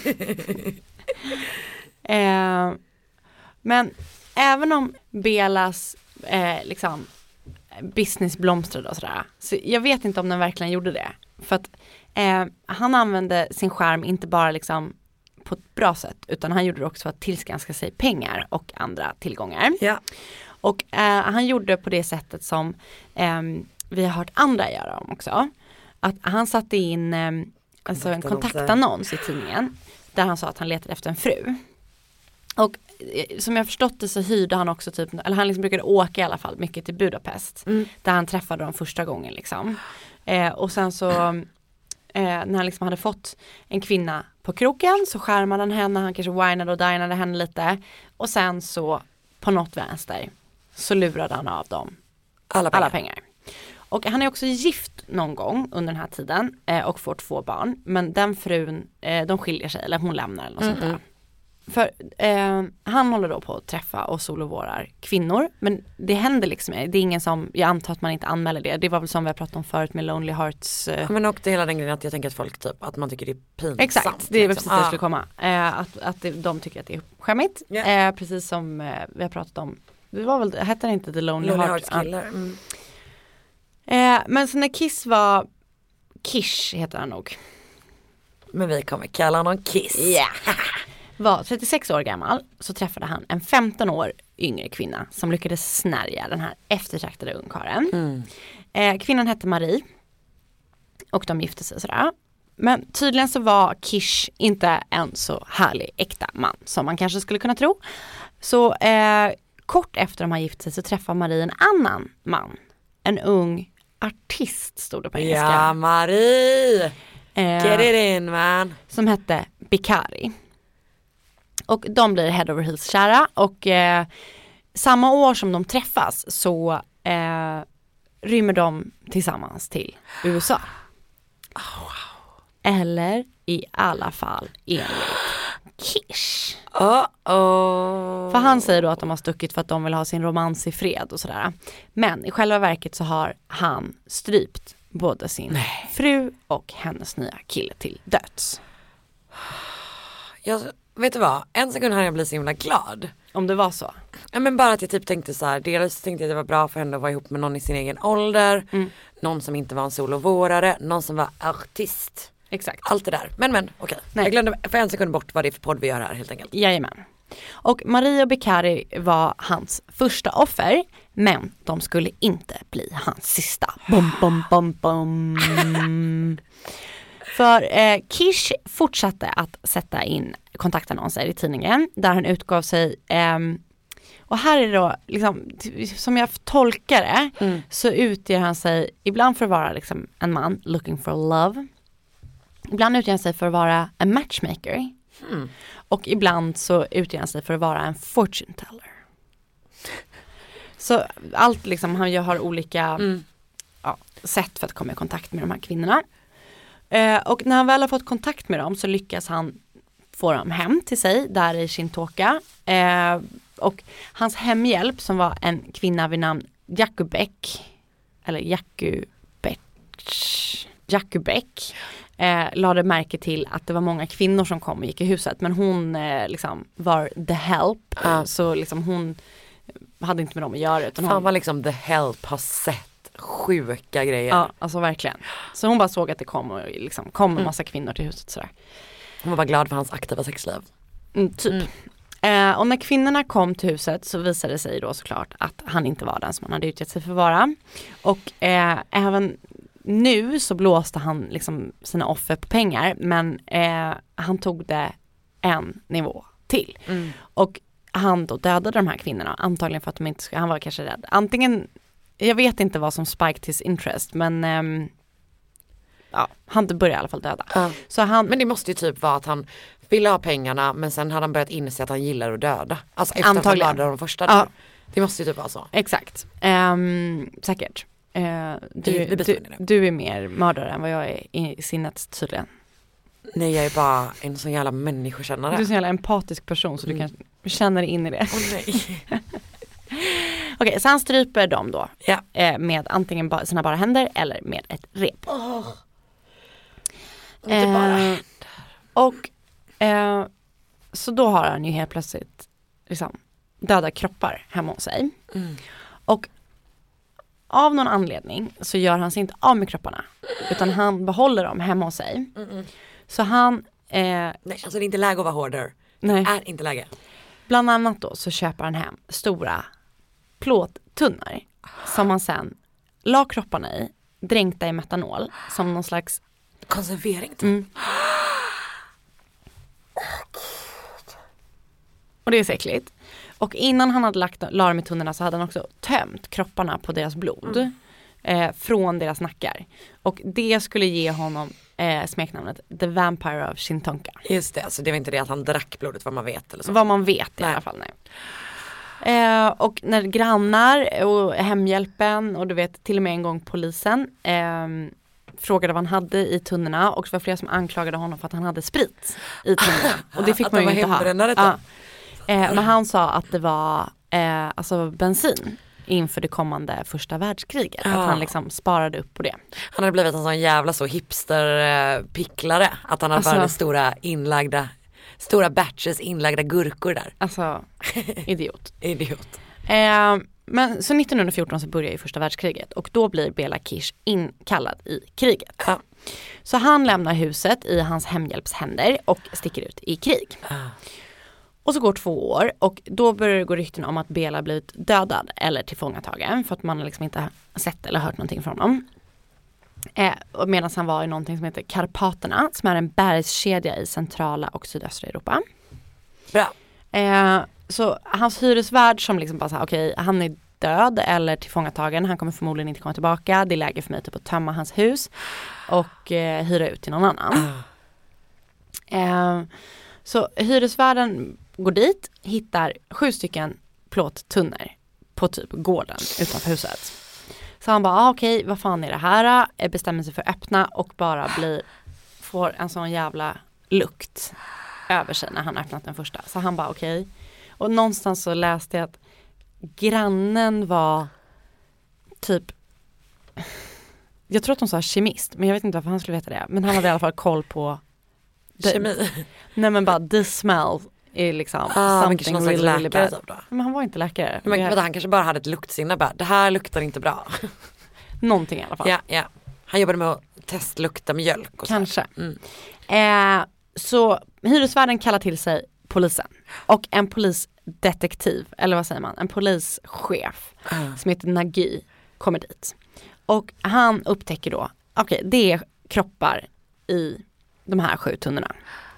eh, men även om Belas eh, liksom, business blomstrade och sådär. Så jag vet inte om den verkligen gjorde det. För att eh, han använde sin skärm inte bara liksom på ett bra sätt, utan han gjorde det också för att tillskanska sig pengar och andra tillgångar. Ja. Och eh, han gjorde på det sättet som eh, vi har hört andra göra om också. Att han satte in eh, alltså en kontaktannons i tidningen där han sa att han letade efter en fru. Och eh, som jag förstått det så hyrde han också typ, eller han liksom brukade åka i alla fall mycket till Budapest. Mm. Där han träffade dem första gången liksom. Eh, och sen så eh, när han liksom hade fått en kvinna på kroken så skärmade han henne, han kanske winade och dinade henne lite. Och sen så på något vänster så lurade han av dem alla pengar. Alla pengar. Och han är också gift någon gång under den här tiden eh, och får två barn. Men den frun, eh, de skiljer sig eller hon lämnar eller något mm-hmm. sånt där. För eh, han håller då på att träffa och solovårar kvinnor. Men det händer liksom, det är ingen som, jag antar att man inte anmäler det. Det var väl som vi har pratat om förut med Lonely Hearts. Eh. Men också hela den grejen att jag tänker att folk typ, att man tycker det är pinsamt. Exakt, det är liksom. precis det jag skulle komma. Eh, att att det, de tycker att det är skämmigt. Yeah. Eh, precis som eh, vi har pratat om. Det var väl, hette det inte The Lonely, Lonely Hearts? Hearts Killer. Mm. Eh, men så när Kiss var, Kish heter han nog. Men vi kommer kalla honom Kiss. Ja. Yeah. Var trettiosex år gammal så träffade han en femton år yngre kvinna som lyckades snärja den här eftertraktade ungkaren. Mm. Eh, kvinnan hette Marie och de gifte sig sådär. Men tydligen så var Kish inte en så härlig äkta man som man kanske skulle kunna tro. Så eh, kort efter de har gift sig så träffar Marie en annan man. En ung artist stod det på engelska. Ja, Marie! Eh, Get it in, man! Som hette Bikari. Och de blir head over heels kära. Och eh, samma år som de träffas så eh, rymmer de tillsammans till U S A. Oh, wow. Eller i alla fall enligt Kish. Oh, oh. För han säger då att de har stuckit för att de vill ha sin romans i fred och sådär. Men i själva verket så har han strypt både sin Nej. fru och hennes nya kille till döds. Jag, vet du vad? En sekund här jag blir så himla glad. Om det var så? Ja, men bara att jag typ tänkte så här. Dels tänkte jag att det var bra för henne att vara ihop med någon i sin egen ålder. Mm. Någon som inte var en solovårare. Någon som var artist. Exakt. Allt det där. Men men, okej. Okay. Jag glömde för en sekund bort vad det är för podd vi gör här helt enkelt. Jajamän. Och Marie och Bikari var hans första offer. Men de skulle inte bli hans sista. Bom, bom, bom, bom. För eh, Kish fortsatte att sätta in kontaktannonser i tidningen. Där han utgav sig... Eh, och här är det då, liksom, som jag tolkar det, mm. så utger han sig ibland för att vara liksom, en man looking for love. Ibland utger han sig för att vara en matchmaker. Mm. Och ibland så utger han sig för att vara en fortune teller. Så allt liksom, han har olika mm. ja, sätt för att komma i kontakt med de här kvinnorna. Eh, och när han väl har fått kontakt med dem så lyckas han få dem hem till sig där i Shintoka. Eh, och hans hemhjälp som var en kvinna vid namn Jakubek eller Jakubek Jakubek eh, lade märke till att det var många kvinnor som kom och gick i huset, men hon eh, liksom var the help. Uh. Så liksom hon hade inte med dem att göra. Utan Fan hon... vad liksom the help har sett sjuka grejer. Ja, alltså verkligen. Så hon bara såg att det kom och liksom kom en massa mm. kvinnor till huset sådär. Hon var bara glad för hans aktiva sexliv. Mm, typ. Mm. Eh, och när kvinnorna kom till huset så visade det sig då såklart att han inte var den som han hade utgett sig för att vara. Och eh, även nu så blåste han liksom sina offer på pengar, men eh, han tog det en nivå till. Mm. Och han då dödade de här kvinnorna, antagligen för att de inte skulle, han var kanske rädd. Antingen, jag vet inte vad som spiked his interest, men eh, ja, han började i alla fall döda. Uh. Så han, men det måste ju typ vara att han ville ha pengarna, men sen hade han börjat inse att han gillar att döda. Alltså efter antagligen. Att han de första. Ja. Det måste ju typ vara så. Exakt. Um, säkert. Uh, du, det, det du, du är mer mördare än vad jag är i sinnet tydligen. Nej, jag är bara en sån jävla människokännare. Du är en sån jävla empatisk person så mm. du kan känna dig in i det. Åh oh, nej. Okej, okay, så han stryper dem då. Ja. Eh, med antingen ba- sina bara händer eller med ett rep. Oh. Inte bara händer. Och eh, så då har han ju helt plötsligt liksom, döda kroppar hemma hos sig. Mm. Och av någon anledning så gör han sig inte av med kropparna, utan han behåller dem hemma hos sig. Mm-mm. Så han Eh, Nej, alltså det är inte läge att vara hoarder. nej. Det är inte läge. Bland annat då så köper han hem stora plåttunnor som han sen la kropparna i, dränkta i metanol som någon slags konservering. Mm. Och det är så äckligt. Och innan han hade lagt la dem i tunnorna så hade han också tömt kropparna på deras blod mm. eh, från deras nackar. Och det skulle ge honom eh, smeknamnet The Vampire of Shintonka. Just det, alltså det var inte det att han drack blodet vad man vet eller så. Vad man vet i nej. alla fall, nej. Eh, och när grannar och hemhjälpen och du vet till och med en gång polisen eh, frågade vad han hade i tunnorna och det var flera som anklagade honom för att han hade sprit i tunnorna. Och det fick man ju inte ha. Ja. Eh, men han sa att det var eh, alltså bensin inför det kommande första världskriget. Ja. Att han liksom sparade upp på det. Han hade blivit en sån jävla så hipster-picklare. Att han hade alltså, bara stora inlagda, stora batches inlagda gurkor där. Alltså, idiot. Idiot. Eh, men så nittonhundrafjorton så börjar ju första världskriget. Och då blir Bela Kish inkallad i kriget. Ja. Så han lämnar huset i hans hemhjälps händer och sticker ut i krig. Ja. Och så går två år och då börjar det gå rykten om att Bela blivit dödad eller tillfångatagen för att man liksom inte sett eller hört någonting från honom. Eh, medan han var i någonting som heter Karpaterna som är en bergskedja i centrala och sydöstra Europa. Bra. Eh, så hans hyresvärd som liksom bara sa okej, okay, han är död eller tillfångatagen, han kommer förmodligen inte komma tillbaka. Det är läge för mig typ att tömma hans hus och eh, hyra ut till någon annan. Eh, så hyresvärden går dit, hittar sju stycken plåttunnor på typ gården utanför huset. Så han bara, ah, okej, okay, vad fan är det här? Bestämmer sig för att öppna och bara blir, får en sån jävla lukt över sig när han öppnat den första. Så han bara, okej. Okay. Och någonstans så läste jag att grannen var typ, jag tror att de sa kemist, men jag vet inte varför han skulle veta det. Men han hade i alla fall koll på kemi. Nej men bara the smell är liksom ah, something really, really bad. Typ då. Men han var inte läkare. Men jag... han kanske bara hade ett luktsinne bara, det här luktar inte bra. Någonting i alla fall. Ja, ja. Han jobbade med att testlukta mjölk och kanske. Så, mm. eh, så hyresvärden kallar till sig polisen. Och en polisdetektiv, eller vad säger man? En polischef mm. som heter Nagy kommer dit. Och han upptäcker då, okej, okay, det är kroppar i de här sju tunnorna.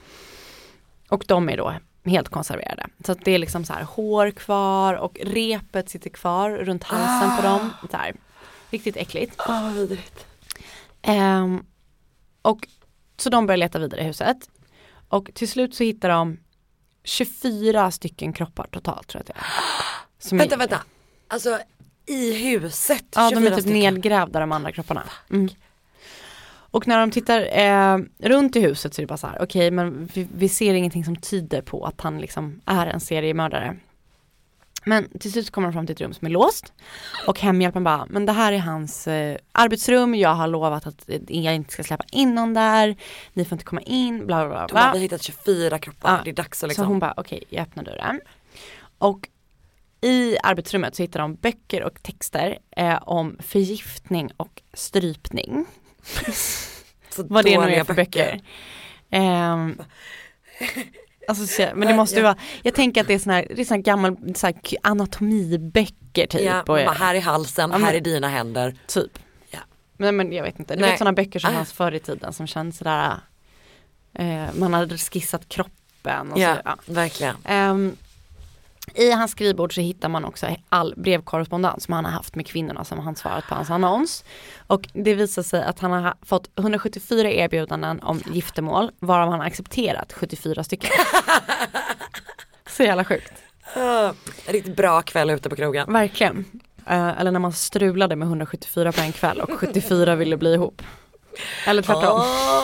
Och de är då helt konserverade. Så att det är liksom så här hår kvar och repet sitter kvar runt halsen ah. på dem. Så här. Riktigt äckligt. Ja, oh, vidrigt. Um, och så de börjar leta vidare i huset. Och till slut så hittar de tjugofyra stycken kroppar totalt, tror jag att det är. Som vänta, är, vänta. Alltså i huset? Ja, de är typ stycken. Nedgrävda de andra kropparna. Mm. Och när de tittar eh, runt i huset så är det bara så här, okej, okay, men vi, vi ser ingenting som tyder på att han liksom är en seriemördare. Men till slut kommer de fram till ett rum som är låst. Och hemhjälpen bara, men det här är hans eh, arbetsrum. Jag har lovat att jag inte ska släppa in någon där. Ni får inte komma in, bla bla bla. De hade hittat tjugofyra kroppar, ja. Det är dags att liksom. Så hon bara, okej, okay, jag öppnar dörren. Och i arbetsrummet så hittar de böcker och texter eh, om förgiftning och strypning. Vad det nu är för böcker. böcker. Um, alltså, men det måste ju vara, jag tänker att det är såna här, det är såna här gammal så här anatomiböcker typ. Ja, och, här i halsen, ja, men, här är dina händer. Typ. Ja. Men, men jag vet inte, det är sådana böcker som ah. fanns förr i tiden som känns sådär, eh, man hade skissat kroppen. Och ja, så, ja, verkligen. Um, I hans skrivbord så hittar man också all brevkorrespondens som han har haft med kvinnorna som han svarat på hans annons. Och det visar sig att han har fått hundrasjuttiofyra erbjudanden om giftermål, varav han har accepterat sjuttiofyra stycken. Så jävla sjukt. Uh, riktigt bra kväll ute på krogen. Verkligen. Uh, eller när man strulade med hundrasjuttiofyra på en kväll och sjuttiofyra ville bli ihop. Eller tvärtom.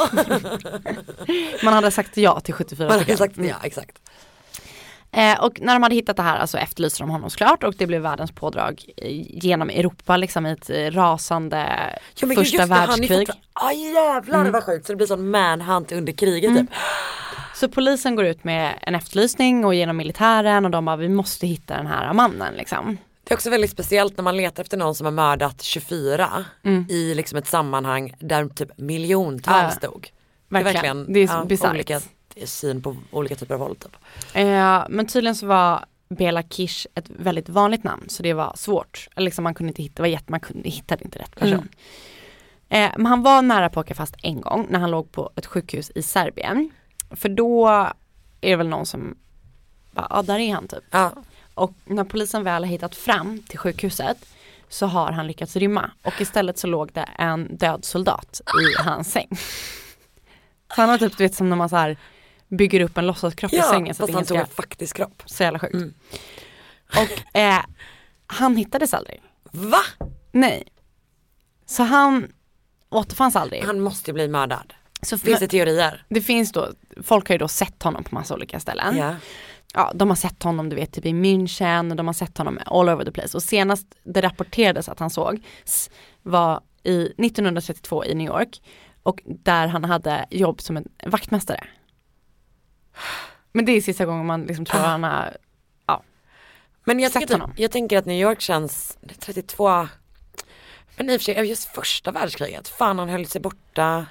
Oh. Man hade sagt ja till sjuttiofyra man stycken. Sagt, ja, exakt. Eh, och när de hade hittat det här alltså efterlyste de honom såklart och det blev världens pådrag genom Europa liksom i ett rasande jo, men första världskrig. Ja jävlar mm. vad sjukt, så det blir sån manhunt under kriget mm. typ. Så polisen går ut med en efterlysning och genom militären och de bara, vi måste hitta den här mannen liksom. Det är också väldigt speciellt när man letar efter någon som har mördat tjugofyra mm. i liksom ett sammanhang där typ miljontals äh, stod. verkligen. Det är, verkligen, det är ja, bisarrt. Olika syn på olika typer av våld typ. Eh, men tydligen så var Bela Kish ett väldigt vanligt namn, så det var svårt. Eller liksom man kunde inte hitta, var jätte, man kunde, hittade inte rätt person. Mm. Eh, men han var nära på att åka fast en gång när han låg på ett sjukhus i Serbien. För då är det väl någon som bara, ja där är han typ. Ja. Och när polisen väl har hittat fram till sjukhuset så har han lyckats rymma. Och istället så låg det en död soldat i hans säng. Så han var typ, du vet, som när man så här bygger upp en låtsaskropp ja, i sängen. Så fast att han ska... tog en faktisk kropp. Så jävla sjukt. Mm. Och eh, han hittades aldrig. Va? Nej. Så han återfanns aldrig. Han måste bli mördad. Så finns det teorier? Det finns då, folk har ju då sett honom på massa olika ställen. Ja. Ja, de har sett honom, du vet, typ i München, de har sett honom all over the place. Och senast det rapporterades att han såg var i nittonhundratrettiotvå i New York. Och där han hade jobb som en vaktmästare. Men det är sista gången man liksom tror att han har, ja. Men jag sett tänker, honom. jag tänker att New York känns trettiotvå. Men i och för sig, just första världskriget. Fan, han höll sig borta.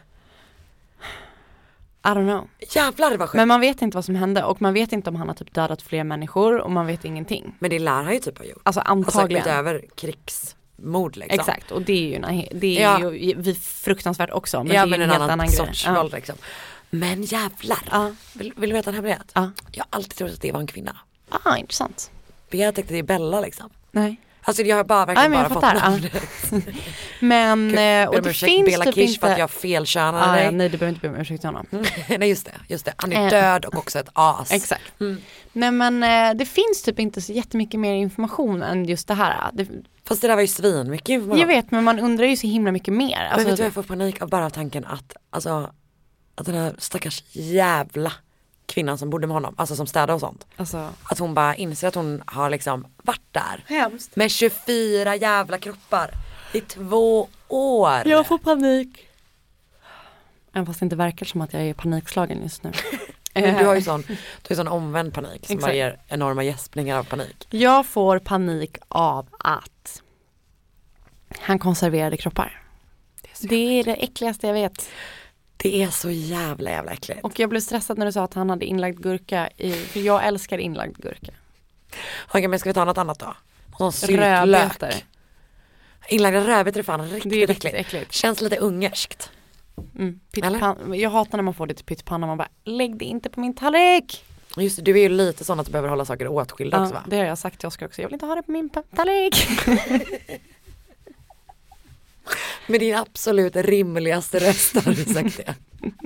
I don't know. Jävlar, det var sjukt. Men man vet inte vad som hände. Och man vet inte om han har typ dödat fler människor. Och man vet ingenting. Men det lär han ju typ ha gjort. Alltså antagligen. Alltså utöver krigsmord liksom. Exakt, och det är ju, nej, det är Ja. ju vi fruktansvärt också. Men Ja, det är men ju en helt annan, annan sorts grej. våld liksom. Men jävlar. Ja. Vill, vill du veta en hemlighet? Ja. Jag har alltid trott att det var en kvinna. Ja, ah, intressant. Jag tänkte det är Bella liksom. Nej. Alltså jag har bara verkligen Nej, men bara jag fått fattar, ja. Men, eh, och och det ursäkt, finns Bela typ Kish inte... för att jag felkönade ah, dig. ja, nej, du behöver inte be om ursäkt till honom. Nej just det, just det. Han är Eh. död och också ett as. Exakt. Mm. Nej men eh, det finns typ inte så jättemycket mer information än just det här. Det, Fast det där var ju svin mycket information. jag vet, men man undrar ju så himla mycket mer. Men Alltså, vet du, jag får panik av bara tanken att, alltså, att den här stackars jävla kvinnan som bodde med honom, alltså som städade och sånt. alltså, Att hon bara inser att hon har liksom varit där. hemskt. Med tjugofyra jävla kroppar i två år. Jag får panik. Även fast det inte verkar som att jag är panikslagen just nu. Men du har ju sån, du har ju sån omvänd panik som Exakt. bara ger enorma gäspningar av panik. Jag får panik av att han konserverade kroppar. Det är, så Det är det äckligaste jag vet. det är så jävla jävla äckligt. Och jag blev stressad när du sa att han hade inlagd gurka i, för jag älskar inlagd gurka. Okej, men ska vi ta något annat då? Någon Rödbetor. syltlök. Inlagda rödbetor är fan riktigt, Det är riktigt äckligt. äckligt. Känns lite ungerskt. Mm, pyttipanna. Jag hatar när man får det till pyttipanna. Man bara, lägg det inte på min tallrik. Just det, du är ju lite sån att du behöver hålla saker åtskilda också Ja, va? det har jag sagt till Oskar också. Jag vill inte ha det på min pa- tallrik. Med din absolut rimligaste röst har du sagt det.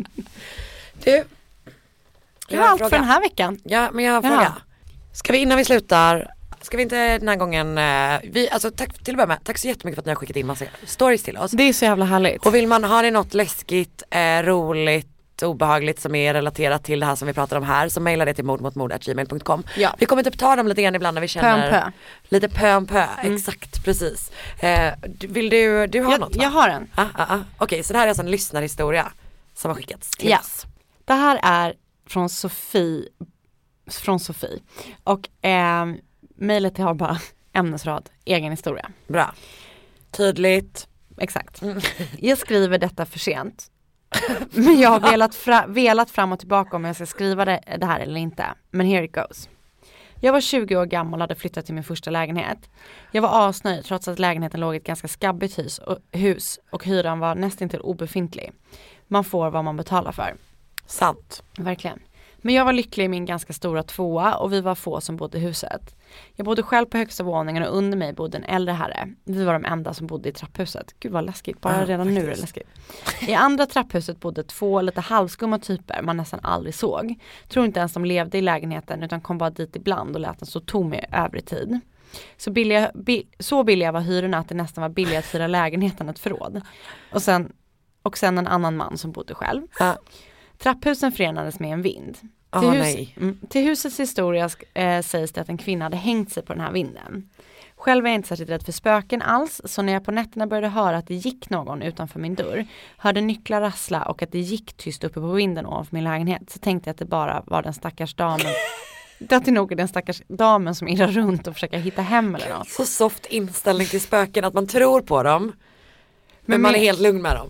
Du, Det var allt för den här veckan. Ja, men jag har en Jaha. fråga. Ska vi innan vi slutar, ska vi inte den här gången, eh, vi, alltså tack till att börja med, tack så jättemycket för att ni har skickat in massa stories till oss. Det är så jävla härligt. Och vill man, har ni något läskigt, eh, roligt, obehagligt som är relaterat till det här som vi pratar om här, så mejla det till mordmotmord at gmail dot com. Ja. Vi kommer typ ta dem lite grann ibland när vi Pö känner om pö. lite pö om pö, Mm. exakt precis. Eh, du- vill du, du har Jag, något va? jag har en. Ah, ah, ah. Okej, så det här är alltså en lyssnarhistoria som har skickats till Ja. oss. Det här är från Sofie. Från Sofie. Och eh, mejlet har bara ämnesrad, egen historia. Bra. Tydligt. Exakt. Jag skriver detta för sent. Men jag har velat, fra- velat fram och tillbaka om jag ska skriva det, det här eller inte. Men here it goes. Jag var tjugo år gammal och hade flyttat till min första lägenhet. Jag var asnöjd trots att lägenheten låg i ett ganska skabbigt hus och, hus och hyran var nästan till obefintlig. Man får vad man betalar för. Sant. Verkligen. Men jag var lycklig i min ganska stora tvåa och vi var få som bodde i huset. Jag bodde själv på högsta våningen och under mig bodde en äldre herre. Vi var de enda som bodde i trapphuset. Gud vad läskigt, bara Ja, redan nu är det läskigt. I andra trapphuset bodde två lite halvskumma typer man nästan aldrig såg. Tror inte ens de levde i lägenheten utan kom bara dit ibland och lät den stå tom i övrig tid. Så billiga, bi, så billiga var hyrorna att det nästan var billigare att hyra lägenheten ett förråd. Och sen, och sen en annan man som bodde själv. Ja. Trapphusen förenades med en vind. Ah, Till, hus, nej. mm, till husets historia eh, sägs det att en kvinna hade hängt sig på den här vinden. Själv är jag inte särskilt rädd för spöken alls, så när jag på nätterna började höra att det gick någon utanför min dörr, hörde nycklar rassla och att det gick tyst uppe på vinden ovanför min lägenhet, så tänkte jag att det bara var den stackars damen. Det är nog den stackars damen som irrar runt och försöker hitta hem eller något. Så soft inställning till spöken att man tror på dem, men, Men man med- är helt lugn med dem.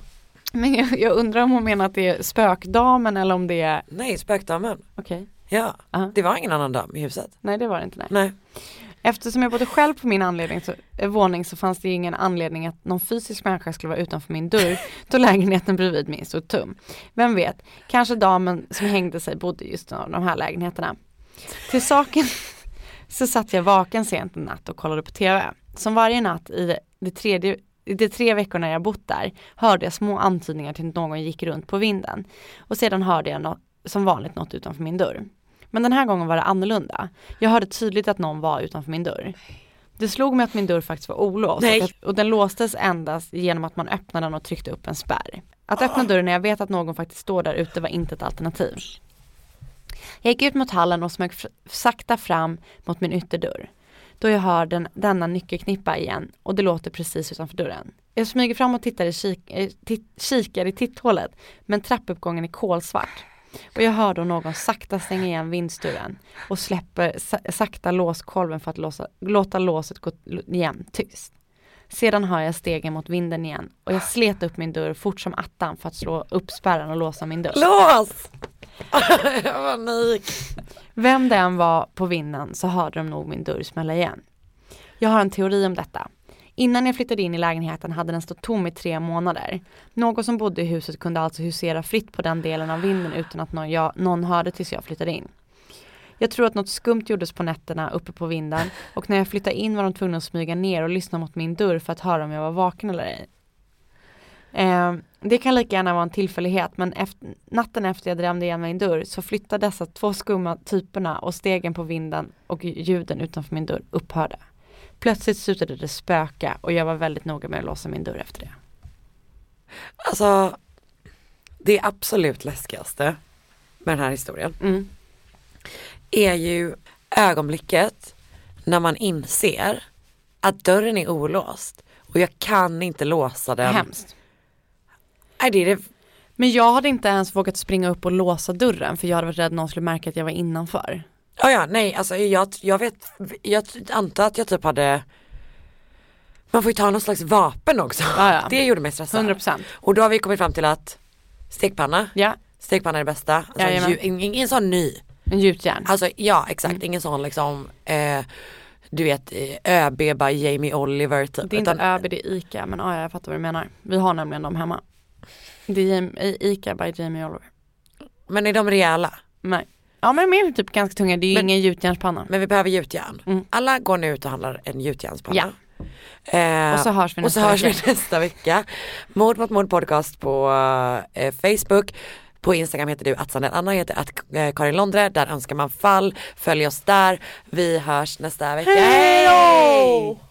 Men jag, jag undrar om hon menar att det är spökdamen eller om det är... Nej, spökdamen. Okej. Okay. Ja, uh-huh. Det var ingen annan dam i huset. Nej, det var det inte. Nej. nej. Eftersom jag bodde själv på min anledning så, äh, våning så fanns det ingen anledning att någon fysisk människa skulle vara utanför min dörr då lägenheten bredvid min stod tom. Vem vet, kanske damen som hängde sig bodde just i de här lägenheterna. Till saken så satt jag vaken sent en natt och kollade på tv. Som varje natt i det, det tredje I de tre veckorna jag bott där hörde jag små antydningar till att någon gick runt på vinden. Och sedan hörde jag no- som vanligt något utanför min dörr. Men den här gången var det annorlunda. Jag hörde tydligt att någon var utanför min dörr. Det slog mig att min dörr faktiskt var olåst. Och, att, och den låstes endast genom att man öppnade den och tryckte upp en spärr. Att öppna dörren när jag vet att någon faktiskt står där ute var inte ett alternativ. Jag gick ut mot hallen och smög f- sakta fram mot min ytterdörr. Då jag hör den, denna nyckelknippa igen och det låter precis utanför dörren. Jag smyger fram och tittar i kik, eh, titt, kikar i titthålet, men trappuppgången är kolsvart. Och jag hör då någon sakta stänga igen vindsdörren och släpper sa, sakta låskolven för att låsa, låta låset gå igen tyst. Sedan hör jag stegen mot vinden igen och jag slet upp min dörr fort som attan för att slå upp spärren och låsa min dörr. Lås! Panik. Vem det än var på vinden så hörde de nog min dörr smälla igen. Jag har en teori om detta. Innan jag flyttade in i lägenheten hade den stått tom i tre månader. Någon som bodde i huset kunde alltså husera fritt på den delen av vinden utan att någon, jag, någon hörde tills jag flyttade in. Jag tror att något skumt gjordes på nätterna uppe på vinden och när jag flyttade in var de tvungna att smyga ner och lyssna mot min dörr för att höra om jag var vaken eller ej. Eh, det kan lika gärna vara en tillfällighet, men efter, natten efter jag drämde igen min dörr så flyttade dessa två skumma typerna och stegen på vinden och ljuden utanför min dörr upphörde. Plötsligt slutade det spöka och jag var väldigt noga med att låsa min dörr efter det. Alltså, det absolut läskigaste med den här historien mm. är ju ögonblicket när man inser att dörren är olåst och jag kan inte låsa den. Hemskt. Nej, det är det. Men jag hade inte ens vågat springa upp och låsa dörren för jag hade varit rädd att någon skulle märka att jag var innanför. Ja, ja, nej, alltså jag, jag vet, jag antar att jag typ hade, man får ju ta någon slags vapen också. Ja, ja. Det gjorde mig stressad. hundra procent. Och då har vi kommit fram till att stekpanna, ja. stekpanna är det bästa. Alltså, ja, ju, ingen, ingen sån ny. En gjutjärn. Alltså, ja, exakt. Mm. Ingen sån liksom, eh, du vet, ÖB by Jamie Oliver typ. Det är inte utan, ÖB, det är Ica, men ja, jag fattar vad du menar. Vi har nämligen dem hemma. Det är Ica by Jamie Oliver. Men är de rejäla? Nej. Ja, men de är typ ganska tunga. Det är ju men, ingen gjutjärnspanna. Men vi behöver gjutjärn. Mm. Alla går nu ut och handlar en gjutjärnspanna. Ja. Eh, och så hörs vi nästa, och så hörs vi nästa vecka. Mord mot mord podcast på eh, Facebook. På Instagram heter du att Sandel Anna, heter att eh, Karin Londre. Där önskar man fall. Följ oss där. Vi hörs nästa vecka. Hej då!